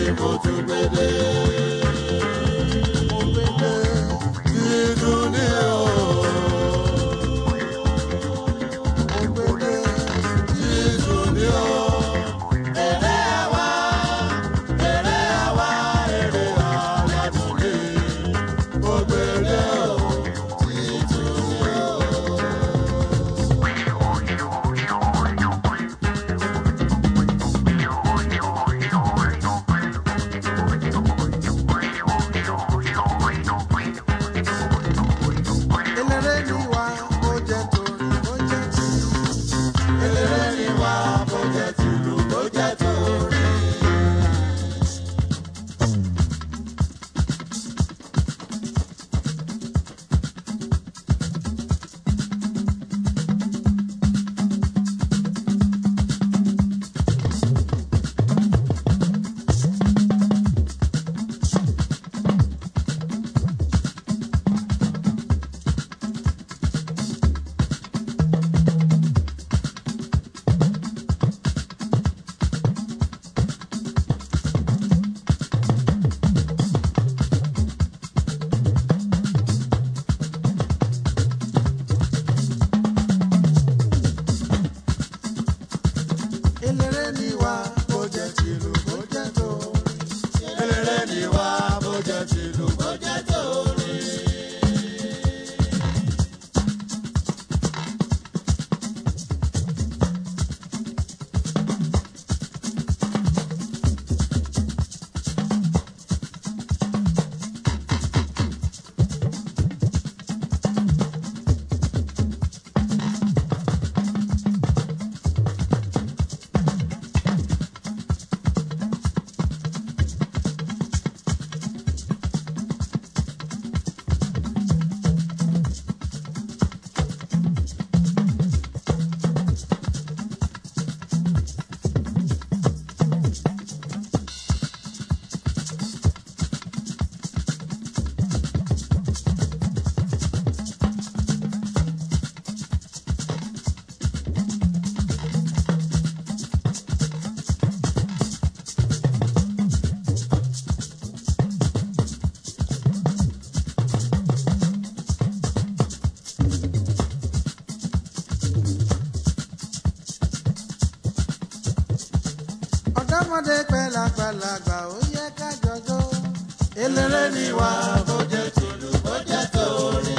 mo tún gbédè. Mo gbédè títún ní o. Mo gbédè títún ní o. Èrè àwa, èrè àwa, èrè aládùn ní. Mo gbédè o, títún ní o. Eléré ni wá, bó jẹ́ torí, bó jẹ́ tìlù. Eléré ni wá, bó jẹ́ tìlù, bó jẹ́ torí. Eléré ni wá, bó jẹ́ tìlù, bó jẹ́ torí. Eléré ni wá, bó jẹ́ tìlù, bó jẹ́ torí. Ọ̀dọ́mọdé pẹ̀lú àgbàlagbà ó yẹ ká jọjó. Eléré ni wá, bó jẹ́ tìlù, bó jẹ́ torí.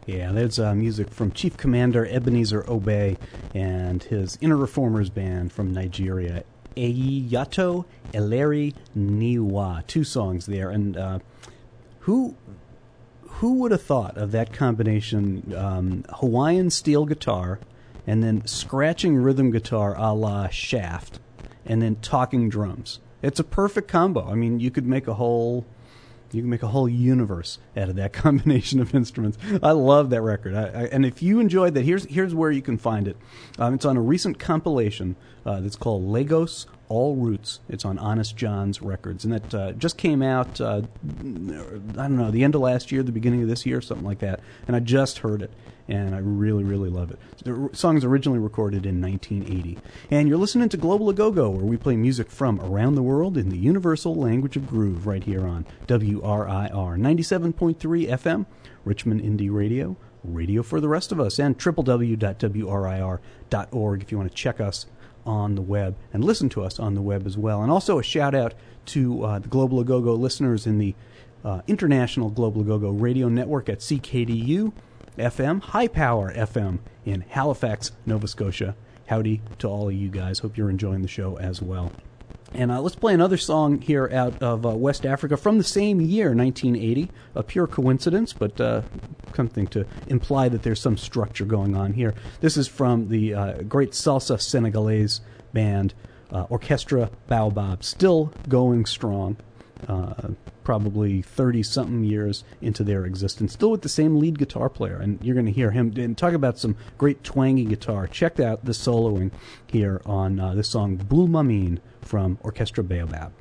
Yeah, that's uh, music from Chief Commander Ebenezer Obey and his Inner Reformers band from Nigeria, Eyato Eleri Niwa. Two songs there, and uh, who who would have thought of that combination? Um, Hawaiian steel guitar, and then scratching rhythm guitar a la Shaft, and then talking drums. It's a perfect combo. I mean, you could make a whole. You can make a whole universe out of that combination of instruments. I love that record. I, I, and if you enjoyed that, here's here's where you can find it. Um, it's on a recent compilation uh, that's called Lagos All Roots. It's on Honest John's Records. And that uh, just came out, uh, I don't know, the end of last year, the beginning of this year, something like that. And I just heard it. And I really, really love it. The song is originally recorded in nineteen eighty. And you're listening to Global A Go-Go, where we play music from around the world in the universal language of groove, right here on W R I R ninety-seven point three F M, Richmond Indie Radio, radio for the rest of us, and w w w dot w r i r dot org if you want to check us on the web and listen to us on the web as well. And also a shout-out to uh, the Global A Go-Go listeners in the uh, International Global A Go-Go Radio Network at C K D U F M, High Power F M in Halifax, Nova Scotia. Howdy to all of you guys. Hope you're enjoying the show as well. And uh, let's play another song here out of uh, West Africa from the same year, nineteen eighty. A pure coincidence, but uh, something to imply that there's some structure going on here. This is from the uh, great salsa Senegalese band, uh, Orchestra Baobab, still going strong. Uh, probably thirty-something years into their existence, still with the same lead guitar player, and you're going to hear him and talk about some great twangy guitar. Check out the soloing here on uh, this song, Bulmamin, from Orchestra Baobab.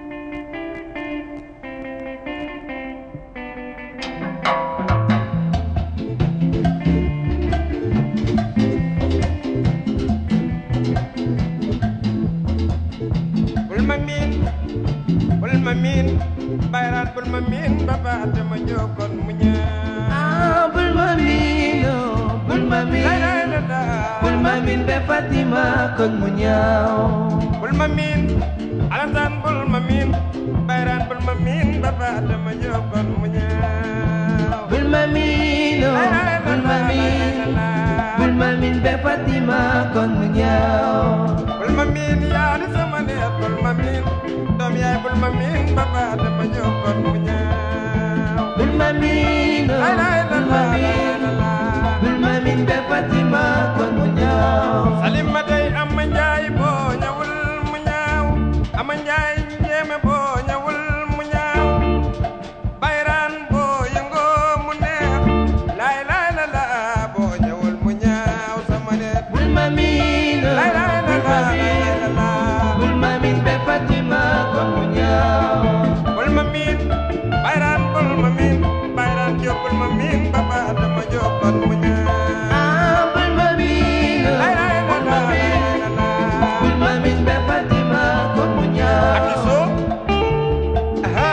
Bulmamin, bayrat bulmamin, baba adama jokon munya. Ah, bulmamin, oh, bulmamin, bulmamin be Fatima kon munya. Bulmamin, alasan bulmamin, bayrat bulmamin, baba adama jokon munya. Bulmamin, oh, bulmamin, bulmamin be Fatima kon munya. Bulmamin ya di samane bulmamin. Dom yaay bul ma miin baba dama jokkoon mu ñaaw bul ma miin bul ma miin bul ma miin be Fatima kon mu ñaaw Salim ma day am ma njaay boo ñëwul mu ñaaw am ma njaay ñeeme boo ñëwul mu ñaaw bayraan boo yëngoo mu neex laay laay la la boo ñëwul mu ñaaw sama net bul ma miin laay laay la la bul ma miin be Fatima bul ma miin bayraan bul ma miin bayraan jóg bul ma miin baba dama jokkoon mu ñaaw bul ma miin bul ma miin bul ma miin be Fatima kon mu ñaaw ak iso aha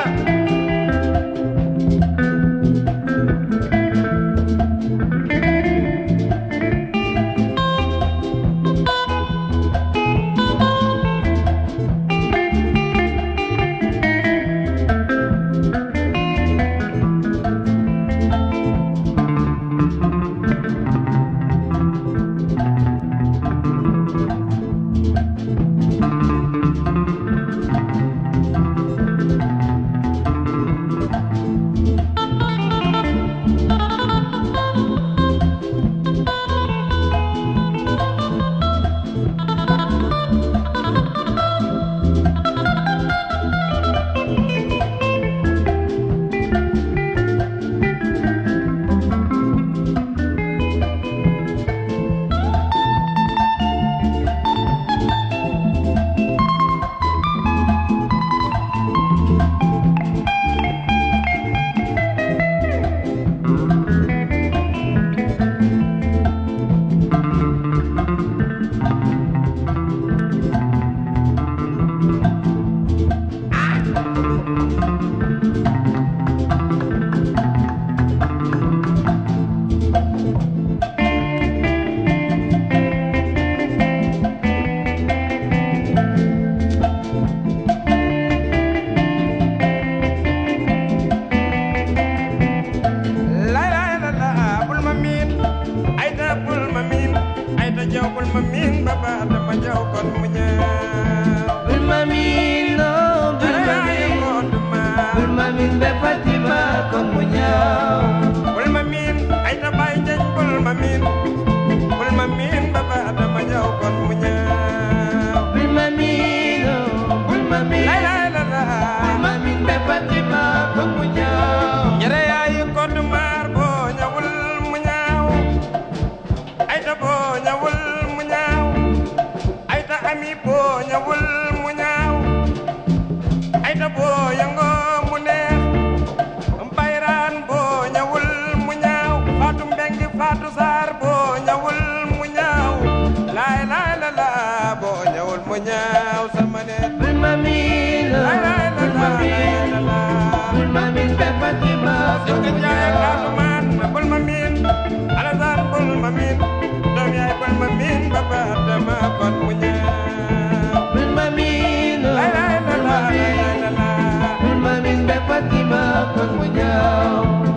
yango mu neex mbayraan boo ñëwul mu ñaaw Fatou Mbengue Fatou Sarr boo ñëwul mu ñaaw laay laay la la boo ñëwul mu ñaaw sama ne bul ma miin laay laay la la bul ma miin be Fatima sëkk Njaay Kasumaan bul ma miin Alassane bul ma miin doom yaay bul ma miin Papa dama kon mu ñaaw bul ma miin laay laay la la bul ma miin be Fatima kon mu ñaaw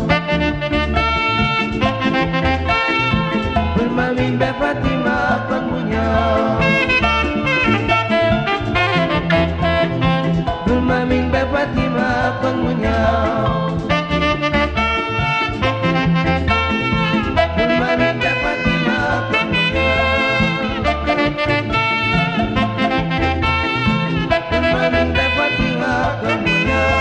bul ma miin be Fatima kon mu ñaaw bul ma miin be Fatima kon mu ñaaw bul ma miin be Fatima kon mu ñaaw bul ma miin be Fatima kon mu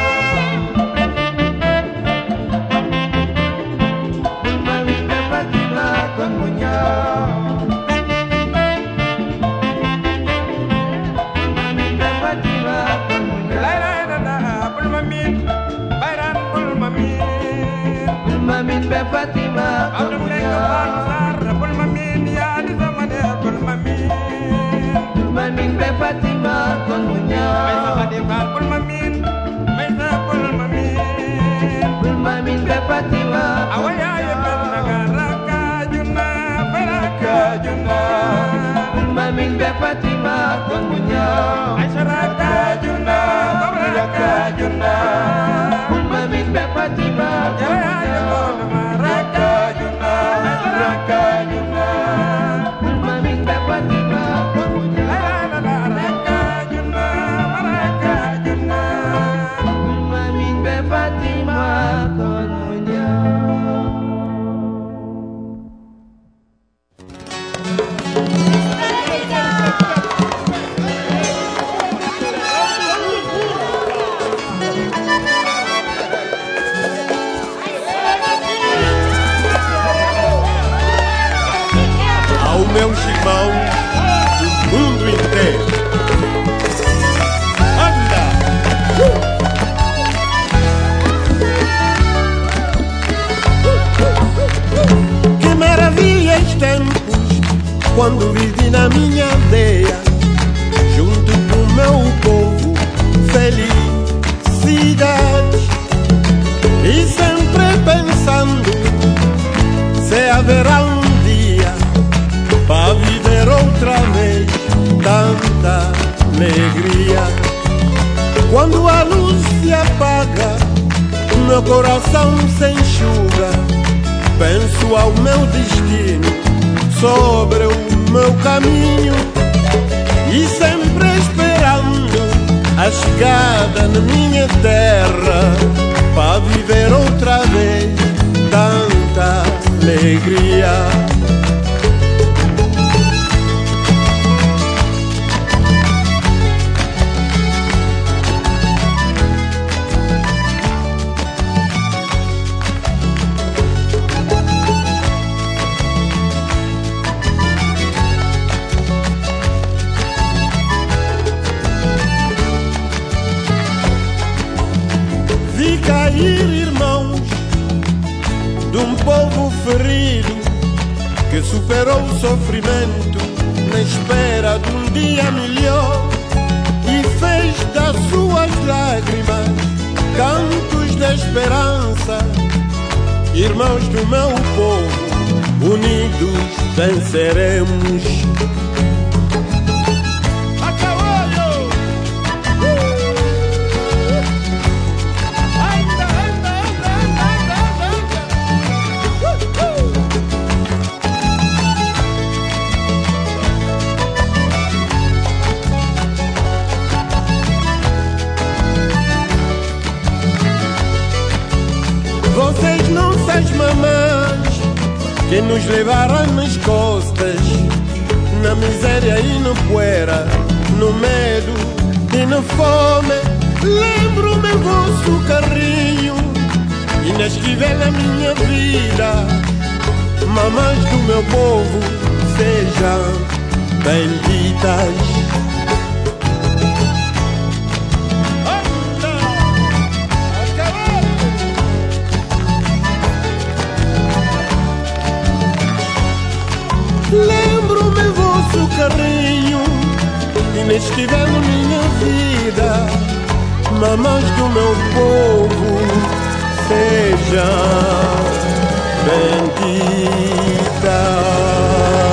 Mamin be Fatima kon mu ñaaw bul ma miin yaa di sama ne bul ma miin Mamin be Fatima kon mu ñaaw may sama di faal bul ma miin may sa bul ma miin bul ma miin be Fatima awa yaay ben naga raka junna baraka junna bul ma miin be Fatima kon mu ñaaw ay saraka junna baraka junna bul ma miin be Fatima kon mu ñaaw Meu irmão do mundo inteiro. Anda! Que maravilhas tempos quando vivi na minha aldeia, junto com meu povo, felicidade. E sempre pensando se haverá um para viver outra vez tanta alegria. Quando a luz se apaga, meu coração se enxuga. Penso ao meu destino, sobre o meu caminho, e sempre esperando a chegada na minha terra, para viver outra vez tanta alegria. Cair, irmãos, de um povo ferido que superou o sofrimento na espera de um dia melhor e fez das suas lágrimas cantos de esperança. Irmãos do meu povo, unidos venceremos. Vocês não são as mamães que nos levaram nas costas, na miséria e na poeira, no medo e na fome. Lembro-me vosso carinho, inesquível na minha vida. Mamães do meu povo, sejam benditas. passarinho e nem estivemos minha vida. Mamães do meu povo, sejam benditas.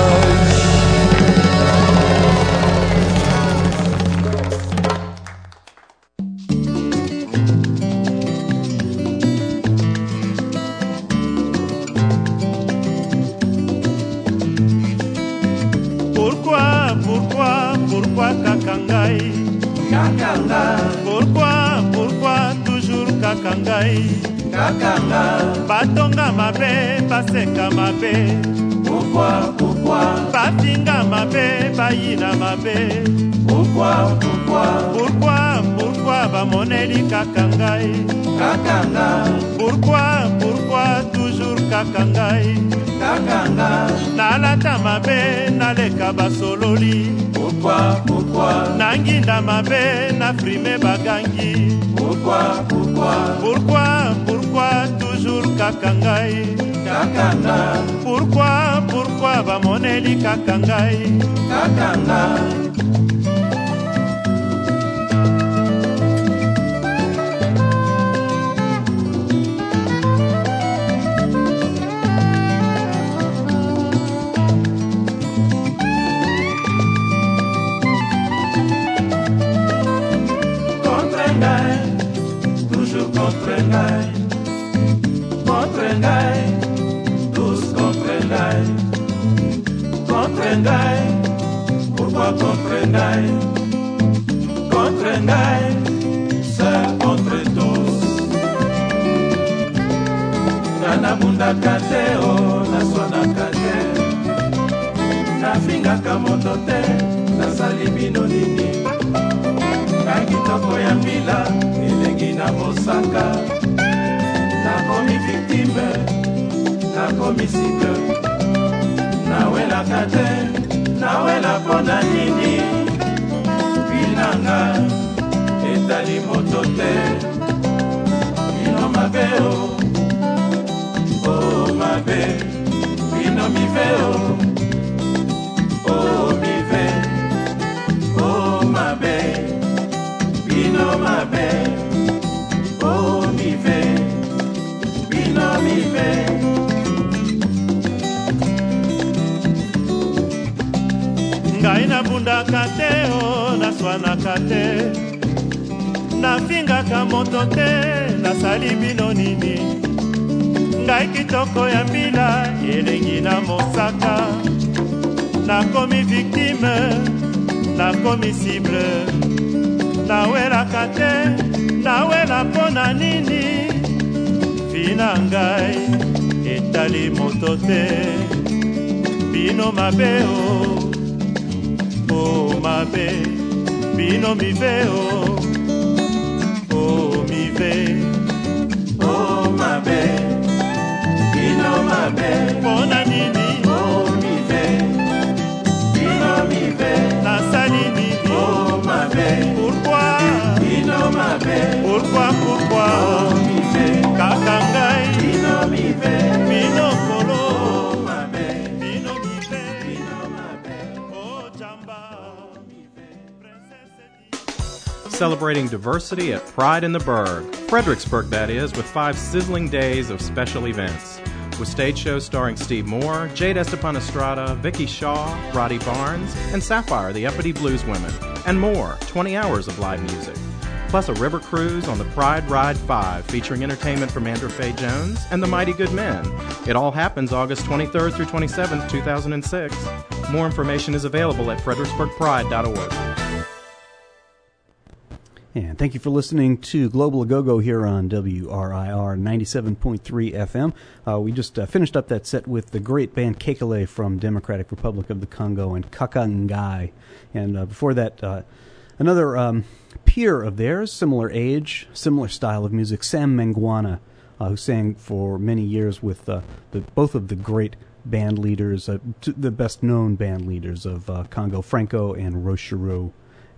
Kakangai, Kakanga. Pourquoi, pourquoi toujours Kakangai, Kakanga. Batonga mabe, baseka mabe. Pourquoi, pourquoi. Bafinga mabe, bayina mabe. Pourquoi, pourquoi. Pourquoi, pourquoi bamoneli Kakangai, Kakanga. Pourquoi, pourquoi toujours Kakangai, Kakanga. Nalata mabe, naleka basololi. Pourquoi, pourquoi. Nanginda mabe, na frime bagangi. Pourquoi, pourquoi. Pourquoi, pourquoi toujours Kakangai, Kakanga. Pourquoi, pourquoi bamoneli Kakangai, Kakanga. Contre Ngai, contre Ngai, tous contre Ngai, contre Ngai, pourquoi contre Ngai, contre Ngai, seul contre tous. Nana munda kate o, na swana kate, na finga kamoto te, na salibino nini, kakitoko ya mila, elengi na mosaka. Nakomi victime, nakomi cible. Nawelaka te, nawela pona nini. Binanga, etali moto te. Bino mabe o, oh mabe. Bino mi ve o, oh mi ve. Oh mabe, bino mabe. Oh mi ve. No mi ve. Ngai na bunda kate o, na swana kate. Na finga ka moto te, na sali bino nini. Ngai kitoko ya mbila, elengi na mosaka. Na komi victime, na komi cible. Na wela kate, na wela pona nini. Bina ngai, etali moto te. Bino mabe o, oh mabe. Bino mi ve o, oh mi ve. Oh mabe, bino mabe. Pona nini, oh mi ve. Bino mi ve, na sali nini, oh mabe. Pourquoi, bino mabe. Pourquoi, pourquoi, oh mi ve. Kakangai, bino mi ve, bino kolo, oh mabe, bino mi ve, bino mabe, oh jamba, mi ve, princesse. Celebrating diversity at Pride in the Berg, Fredericksburg that is, with five sizzling days of special events. With stage shows starring Steve Moore, Jade Estepan Estrada, Vicky Shaw, Roddy Barnes, and Sapphire, the Uppity Blues Women, and more, twenty hours of live music. Plus a river cruise on the Pride Ride five, featuring entertainment from Andrew Faye Jones and the Mighty Good Men. It all happens August twenty-third through twenty-seventh, two thousand six. More information is available at fredericksburg pride dot org. And thank you for listening to Global A-Go-Go here on W R I R ninety-seven point three F M. Uh, we just uh, finished up that set with the great band Kekele from Democratic Republic of the Congo and Kakangai. And uh, before that, uh, another um, peer of theirs, similar age, similar style of music, Sam Mangwana, uh, who sang for many years with uh, the, both of the great band leaders, uh, the best-known band leaders of uh, Congo, Franco and Rochereau.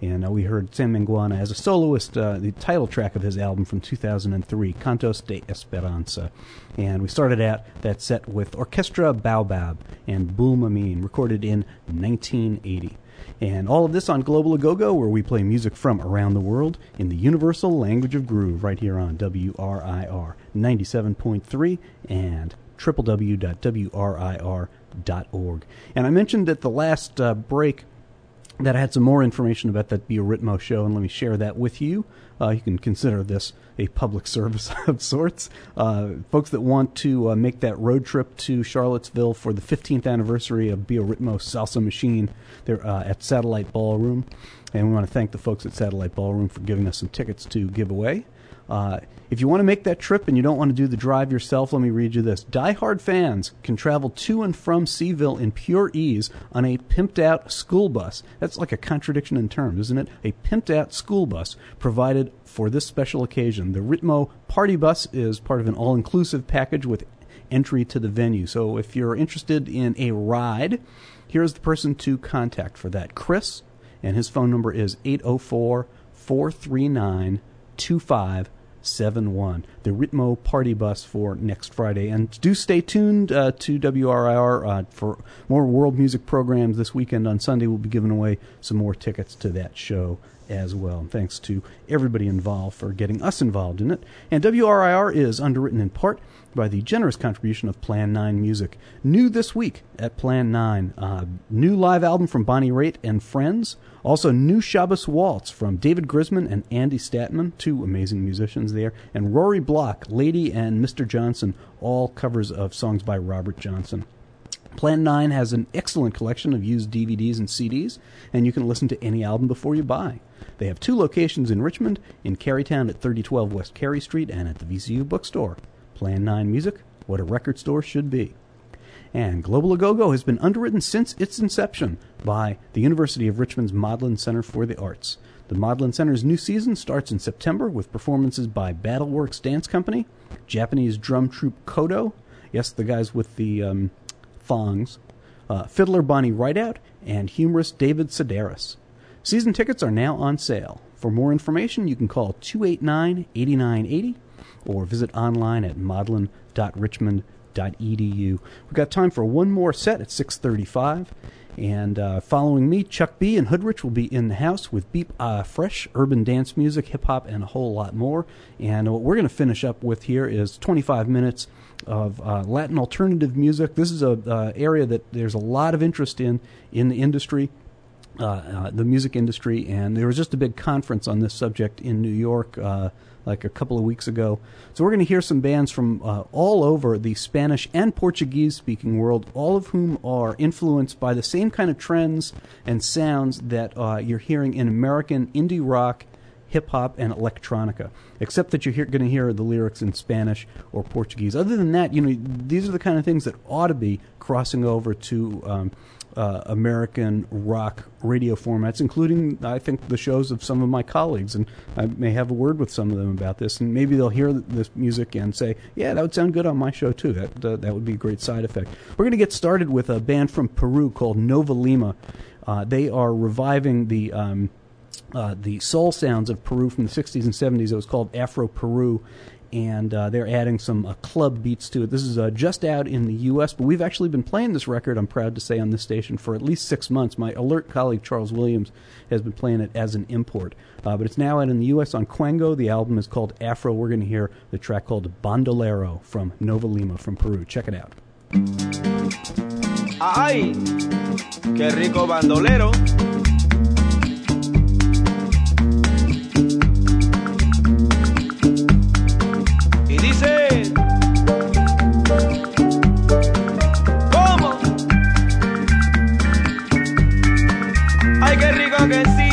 And uh, we heard Sam Manguana as a soloist, uh, the title track of his album from two thousand three, Cantos de Esperanza. And we started out that set with Orchestra Baobab and Boom Amin, recorded in nineteen eighty. And all of this on Global Agogo, where we play music from around the world in the universal language of groove, right here on W R I R ninety-seven point three and w w w dot w r i r dot org. And I mentioned at the last uh, break that I had some more information about that Biorhythmo show, and let me share that with you. Uh, you can consider this a public service of sorts. Uh, folks that want to uh, make that road trip to Charlottesville for the fifteenth anniversary of Biorhythmo Salsa Machine, they're uh, at Satellite Ballroom, and we want to thank the folks at Satellite Ballroom for giving us some tickets to give away. Uh, if you want to make that trip and you don't want to do the drive yourself, let me read you this. Die-hard fans can travel to and from Seaville in pure ease on a pimped-out school bus. That's like a contradiction in terms, isn't it? A pimped-out school bus provided for this special occasion. The Ritmo Party Bus is part of an all-inclusive package with entry to the venue. So if you're interested in a ride, here's the person to contact for that. Chris, and his phone number is eight oh four, four three nine, two five seven one. The Ritmo Party Bus for next Friday. And do stay tuned uh, to W R I R uh, for more world music programs this weekend. On Sunday, we'll be giving away some more tickets to that show as well. And thanks to everybody involved for getting us involved in it. And W R I R is underwritten in part by the generous contribution of Plan nine Music. New this week at Plan nine, uh, new live album from Bonnie Raitt and Friends. Also, new Shabbos Waltz from David Grisman and Andy Statman, two amazing musicians there. And Rory Block, Lady and Mister Johnson, all covers of songs by Robert Johnson. Plan nine has an excellent collection of used D V Ds and C Ds, and you can listen to any album before you buy. They have two locations in Richmond, in Carytown at thirty twelve West Cary Street, and at the V C U bookstore. Plan nine Music, what a record store should be. And Global Agogo has been underwritten since its inception by the University of Richmond's Modlin Center for the Arts. The Modlin Center's new season starts in September with performances by Battleworks Dance Company, Japanese drum troupe Kodo, yes, the guys with the um, thongs, uh, fiddler Bonnie Rideout, and humorist David Sedaris. Season tickets are now on sale. For more information, you can call two eight nine, eight nine eight zero or visit online at modlin dot richmond dot e d u. We've got time for one more set at six thirty-five. And uh, following me, Chuck B. and Hoodrich will be in the house with Beep uh, Fresh, urban dance music, hip-hop, and a whole lot more. And what we're going to finish up with here is twenty-five minutes of uh, Latin alternative music. This is an uh, area that there's a lot of interest in in the industry, uh, uh, the music industry. And there was just a big conference on this subject in New York uh, like a couple of weeks ago. So we're going to hear some bands from uh, all over the Spanish and Portuguese-speaking world, all of whom are influenced by the same kind of trends and sounds that uh, you're hearing in American indie rock, hip-hop, and electronica, except that you're going to hear the lyrics in Spanish or Portuguese. Other than that, you know, these are the kind of things that ought to be crossing over to um, uh, American rock radio formats, including, I think, the shows of some of my colleagues. And I may have a word with some of them about this, and maybe they'll hear this music and say, yeah, that would sound good on my show, too. That, uh, that would be a great side effect. We're going to get started with a band from Peru called Nova Lima. Uh, they are reviving the... Um, Uh, the soul sounds of Peru from the sixties and seventies. It was called Afro Peru, and uh, they're adding some uh, club beats to it. This is uh, just out in the U S, but we've actually been playing this record, I'm proud to say, on this station for at least six months. My alert colleague Charles Williams has been playing it as an import, uh, but it's now out in the U S on Quango. The album is called Afro. We're going to hear the track called Bandolero from Nova Lima from Peru. Check it out. ¡Ay! ¡Qué rico bandolero! Dice, ¿cómo? Ay, qué rico que sí.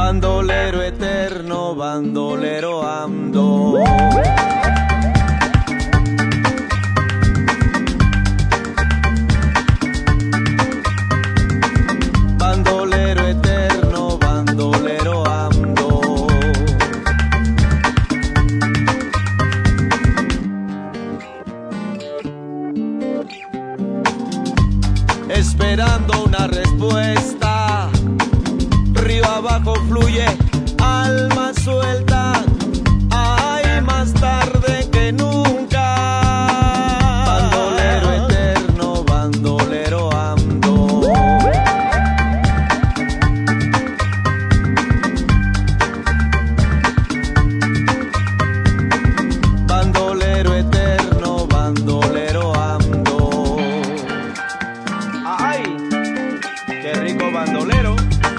bandolero eterno, bandolero ando. Bandolero eterno, bandolero ando. Esperando una respuesta, río abajo fluye, alma suelta, ay, más tarde que nunca. Bandolero eterno, bandolero ando. Bandolero eterno, bandolero ando. Ay, qué rico bandolero.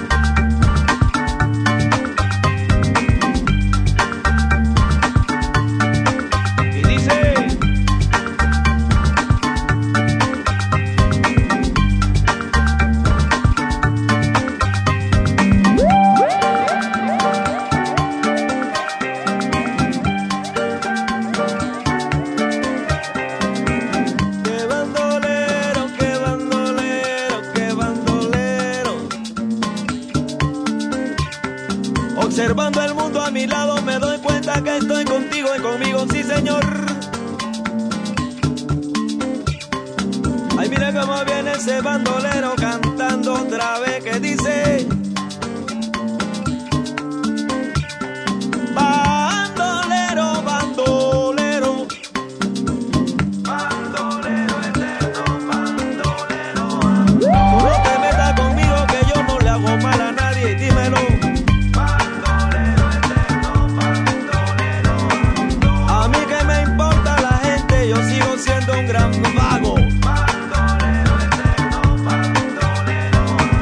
Y dice: qué bandolero, qué bandolero, qué bandolero. Observando el mundo a mi lado me doy cuenta que estoy contigo y conmigo, sí señor. Ay, mira cómo viene ese bandolero cantando otra vez que dice: bandolero, bandolero, bandolero eterno, bandolero. Tú no te metas conmigo que yo no le hago mal a nadie, dímelo. Bandolero eterno, bandolero. A mí que me importa la gente, yo sigo siendo un gran vago. Bandolero eterno, bandolero.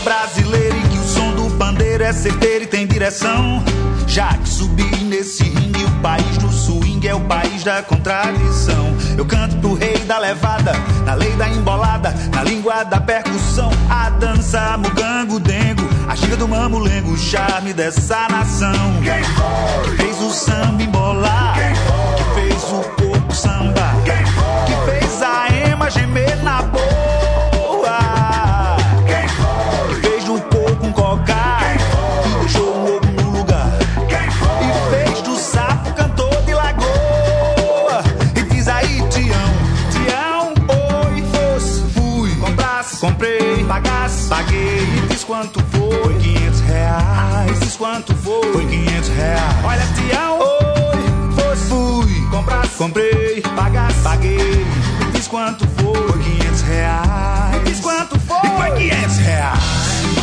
brasileiro e que o som do pandeiro é certeiro e tem direção. Já que subi nesse ringue, o país do swing é o país da contradição. Eu canto pro rei da levada, na lei da embolada, na língua da percussão. A dança, mugango, dengo, a ginga do mamulengo, o charme dessa nação. Quem foi? Que fez o samba embolar? Quem foi? Que fez o corpo samba? Quem foi? Que fez a ema gemer na boa? Quem foi? Que fez do coco um cocar? Quem foi? Que deixou o ovo no lugar? Quem foi? E fez do sapo cantor de lagoa. E diz aí, Tião, Tião, oi, fosse, fui, comprasse, comprei, pagasse, paguei. E diz quanto foi, quinhentos reais. Diz quanto foi, foi quinhentos reais. Olha, Tião, oi, fosse, fui, comprasse, comprei, pagasse, paguei. E diz quanto foi, foi quinhentos reais. E diz quanto foi, e foi quinhentos reais.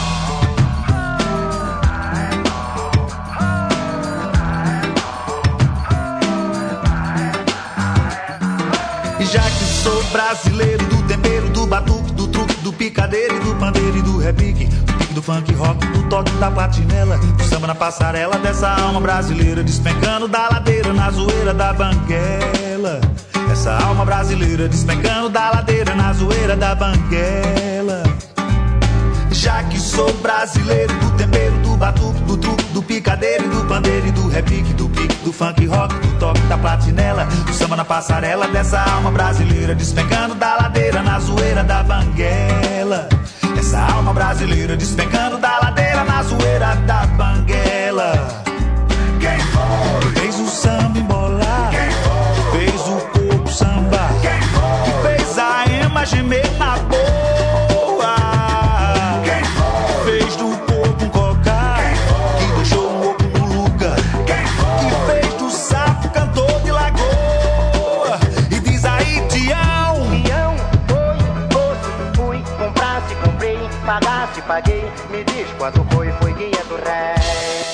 E já que sou brasileiro, do tempero, do batuque, do truque, do picadeiro, do pandeiro e do repique, do pique, do funk rock, do toque da platinela, do samba na passarela, dessa alma brasileira despencando da ladeira na zoeira da banguela. Essa alma brasileira despencando da ladeira na zoeira da banguela. Já que sou brasileiro, do tempero, do batuque, do truque, do picadeiro, do pandeiro e do repique, do pique, do funk rock, do toque da platinela, do samba na passarela, dessa alma brasileira despencando da ladeira na zoeira da banguela. Essa alma brasileira despencando da ladeira na zoeira da banguela. Quem foi? Que fez o samba embolar? Quem foi? Que fez o corpo samba? Quem foi? Que fez a ema gemer na boa? Pagasse, paguei, me diz quanto foi, foi quinhentos reais.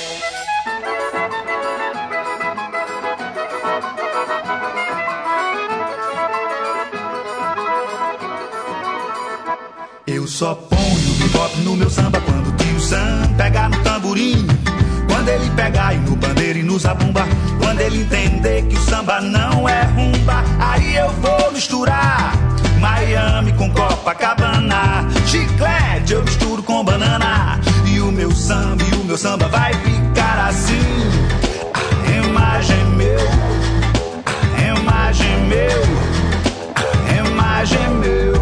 Eu só ponho bebop no meu samba quando o tio Sam pegar no tamborim. Quando ele pegar e no pandeiro e no zabumba. Quando ele entender que o samba não é rumba. Aí eu vou misturar Miami com Copacabana, chiclete eu misturo com banana. E o meu samba, e o meu samba vai ficar assim. A imagem meu, a imagem meu, a imagem meu,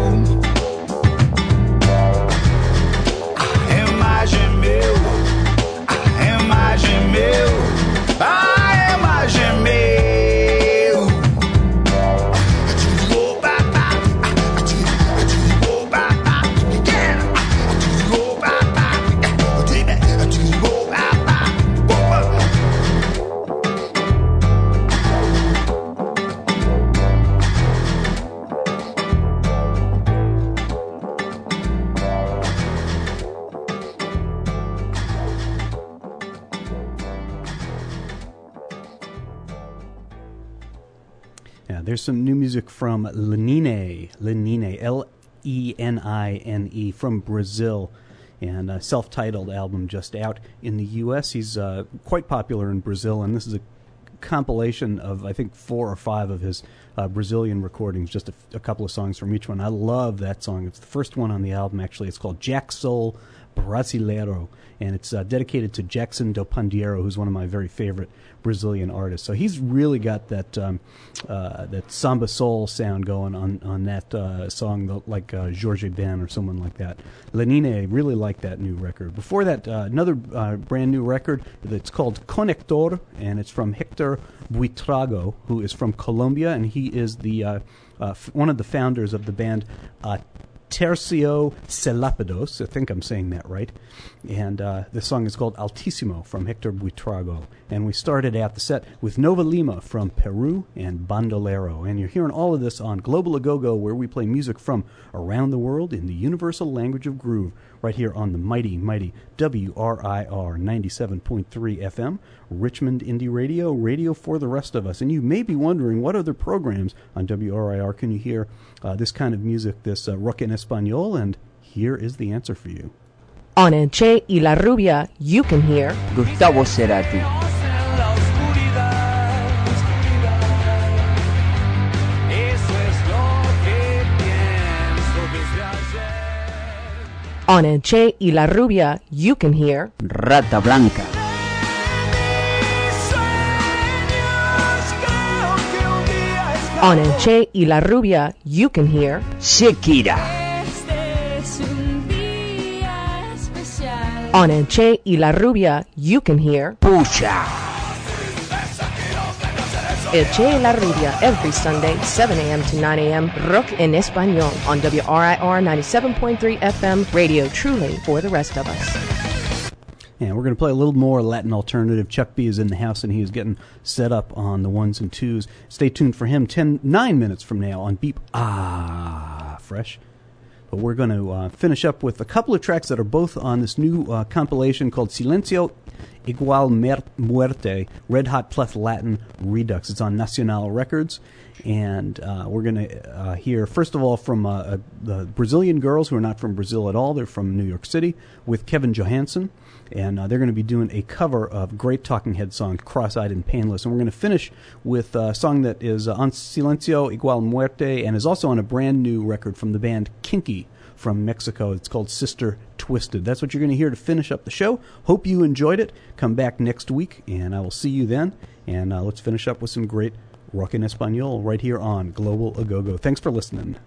a imagem meu, a imagem meu, a imagem meu. There's some new music from Lenine, Lenine, L E N I N E, from Brazil, and a self-titled album just out in the U S. He's uh, quite popular in Brazil, and this is a compilation of, I think, four or five of his uh, Brazilian recordings, just a, a couple of songs from each one. I love that song. It's the first one on the album, actually. It's called Jack Soul Brasileiro, and it's uh, dedicated to Jackson do Pandeiro, who's one of my very favorite Brazilian artists. So he's really got that um, uh, that samba soul sound going on on that uh, song, like uh, Jorge Ben or someone like that. Lenine really liked that new record. Before that, uh, another uh, brand new record that's called Conector, and it's from Hector Buitrago, who is from Colombia, and he is the uh, uh, f- one of the founders of the band uh, Tercio Celapidos. I think I'm saying that right. And uh, the song is called Altissimo from Hector Buitrago. And we started out the set with Nova Lima from Peru and Bandolero. And you're hearing all of this on Global Agogo, where we play music from around the world in the universal language of groove, right here on the mighty, mighty W R I R ninety-seven point three F M, Richmond Indie Radio, radio for the rest of us. And you may be wondering, what other programs on W R I R can you hear uh, this kind of music, this uh, rock en español? And here is the answer for you. On Che y la Rubia, you can hear Gustavo Cerati. On Che y la Rubia, you can hear Rata Blanca. On Che y la Rubia, you can hear Shakira. On Che y la Rubia, you can hear Pucha. El Che y la Rubia, every Sunday, seven a.m. to nine a.m. Rock en Español on W R I R ninety-seven point three F M, radio truly for the rest of us. And we're going to play a little more Latin alternative. Chuck B is in the house, and he is getting set up on the ones and twos. Stay tuned for him ten, nine minutes from now on Beep Ah Fresh. But we're going to uh, finish up with a couple of tracks that are both on this new uh, compilation called Silencio Igual Mer- Muerte, Red Hot plus Latin Redux. It's on Nacional Records. And uh, we're going to uh, hear, first of all, from uh, uh, the Brazilian girls who are not from Brazil at all. They're from New York City with Kevin Johansson. And uh, they're going to be doing a cover of great Talking Head song, Cross-Eyed and Painless. And we're going to finish with a song that is uh, on Silencio Igual Muerte and is also on a brand new record from the band Kinky from Mexico. It's called Sister Twisted. That's what you're going to hear to finish up the show. Hope you enjoyed it. Come back next week, and I will see you then. And uh, let's finish up with some great rock en español right here on Global Agogo. Thanks for listening.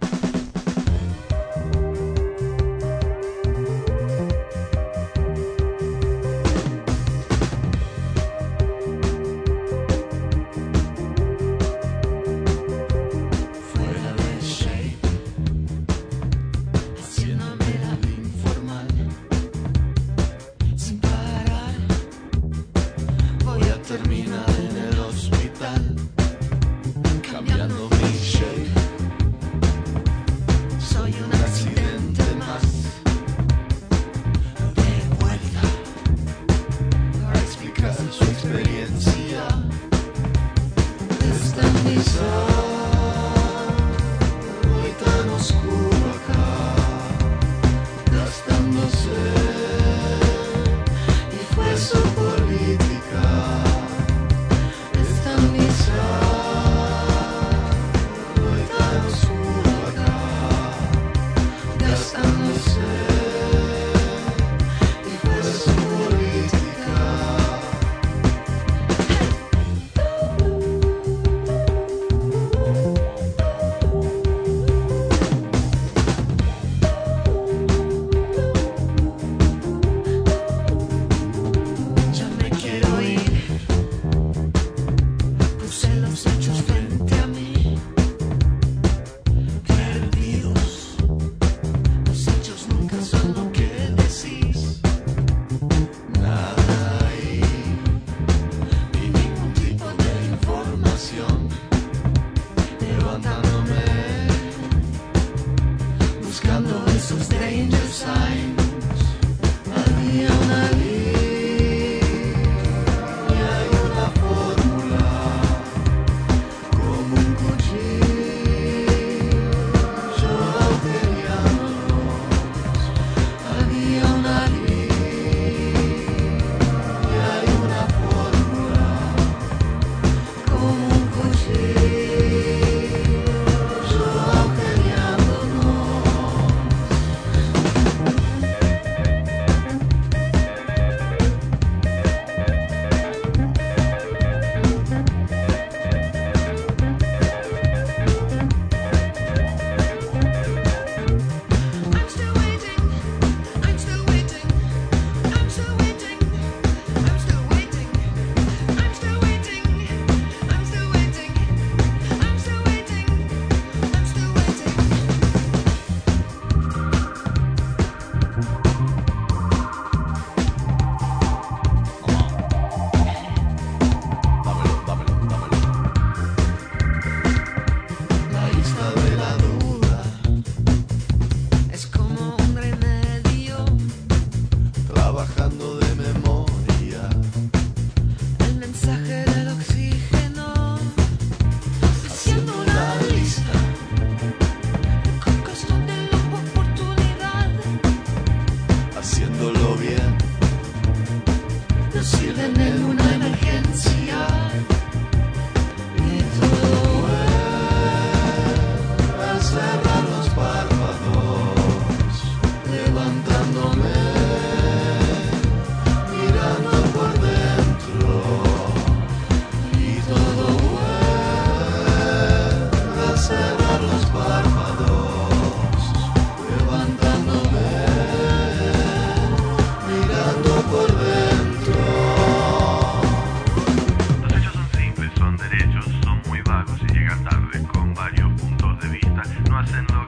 Termina en el hospital, cambiando mi shape.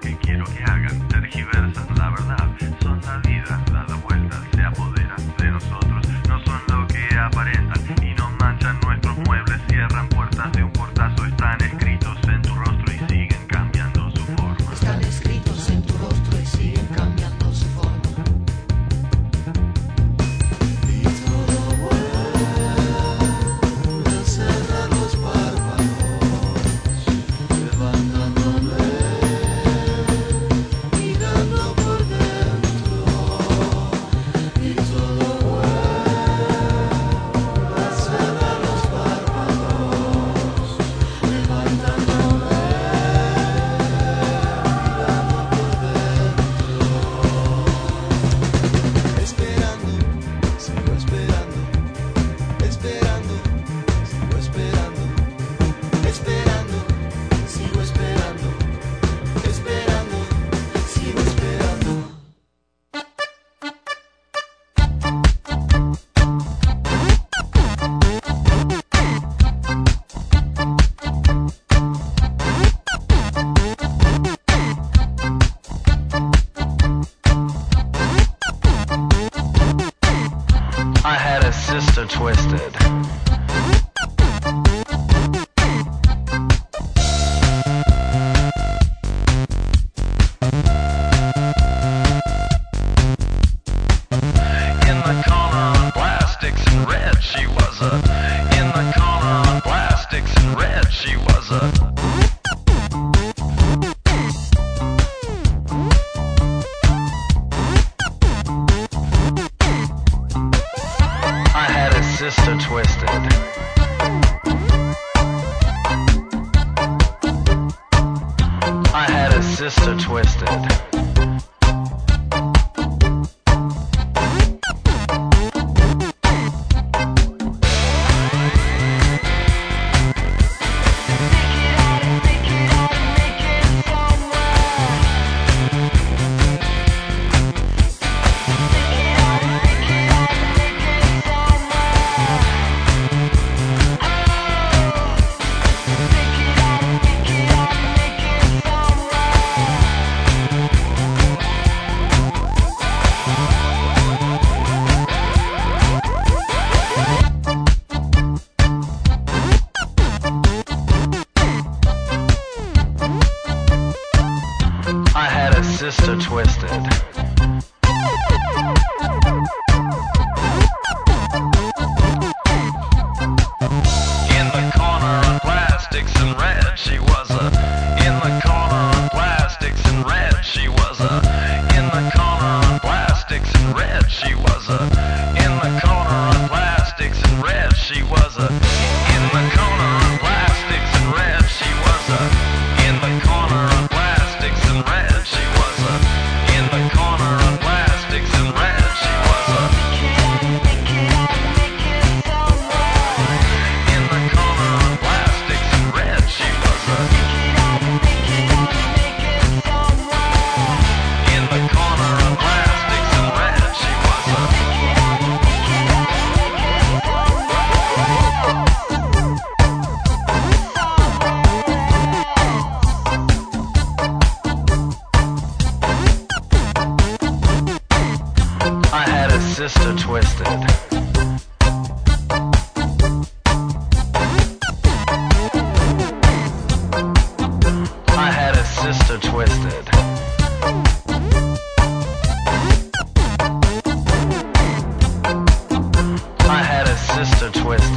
que quiero que hagan. Tergiversan la verdad, son la vida, dada vuelta, se apoderan de nosotros. No son lo que aparentan y no manchan nuestros muebles. Cierran puertas de un portazo, están escritos en tu rostro y siguen cambiando su forma. Están escritos en tu rostro y siguen cambiando su forma. Y todo vuelve a cerrar los párpados, levantándome, mirando por dentro. Y todo vuelve a cerrar los párpados, levantándome, mirando por dentro. Esperando, sigo esperando, esperando, sigo esperando, esperando, sigo esperando, esperando, sigo esperando. I had a sister twisted. In the corner on plastics and red, she was a. In the corner on plastics and red, she was a. I had a sister twisted. I had a sister twisted. I had a sister twisted. In the corner on plastics and red, she was a. In the corner on plastics and red, she was a. In the corner on plastics and red, she was a. In the corner on plastics and red, she was a. In the corner on plastics and red, she was a. In the corner on plastics and red, she was a. In the corner on plastics and red, she was a. In the corner on plastics and red, she was a. In the corner on plastics and red, she was a. I had a sister twisted. I had a sister twisted. I had a sister twisted.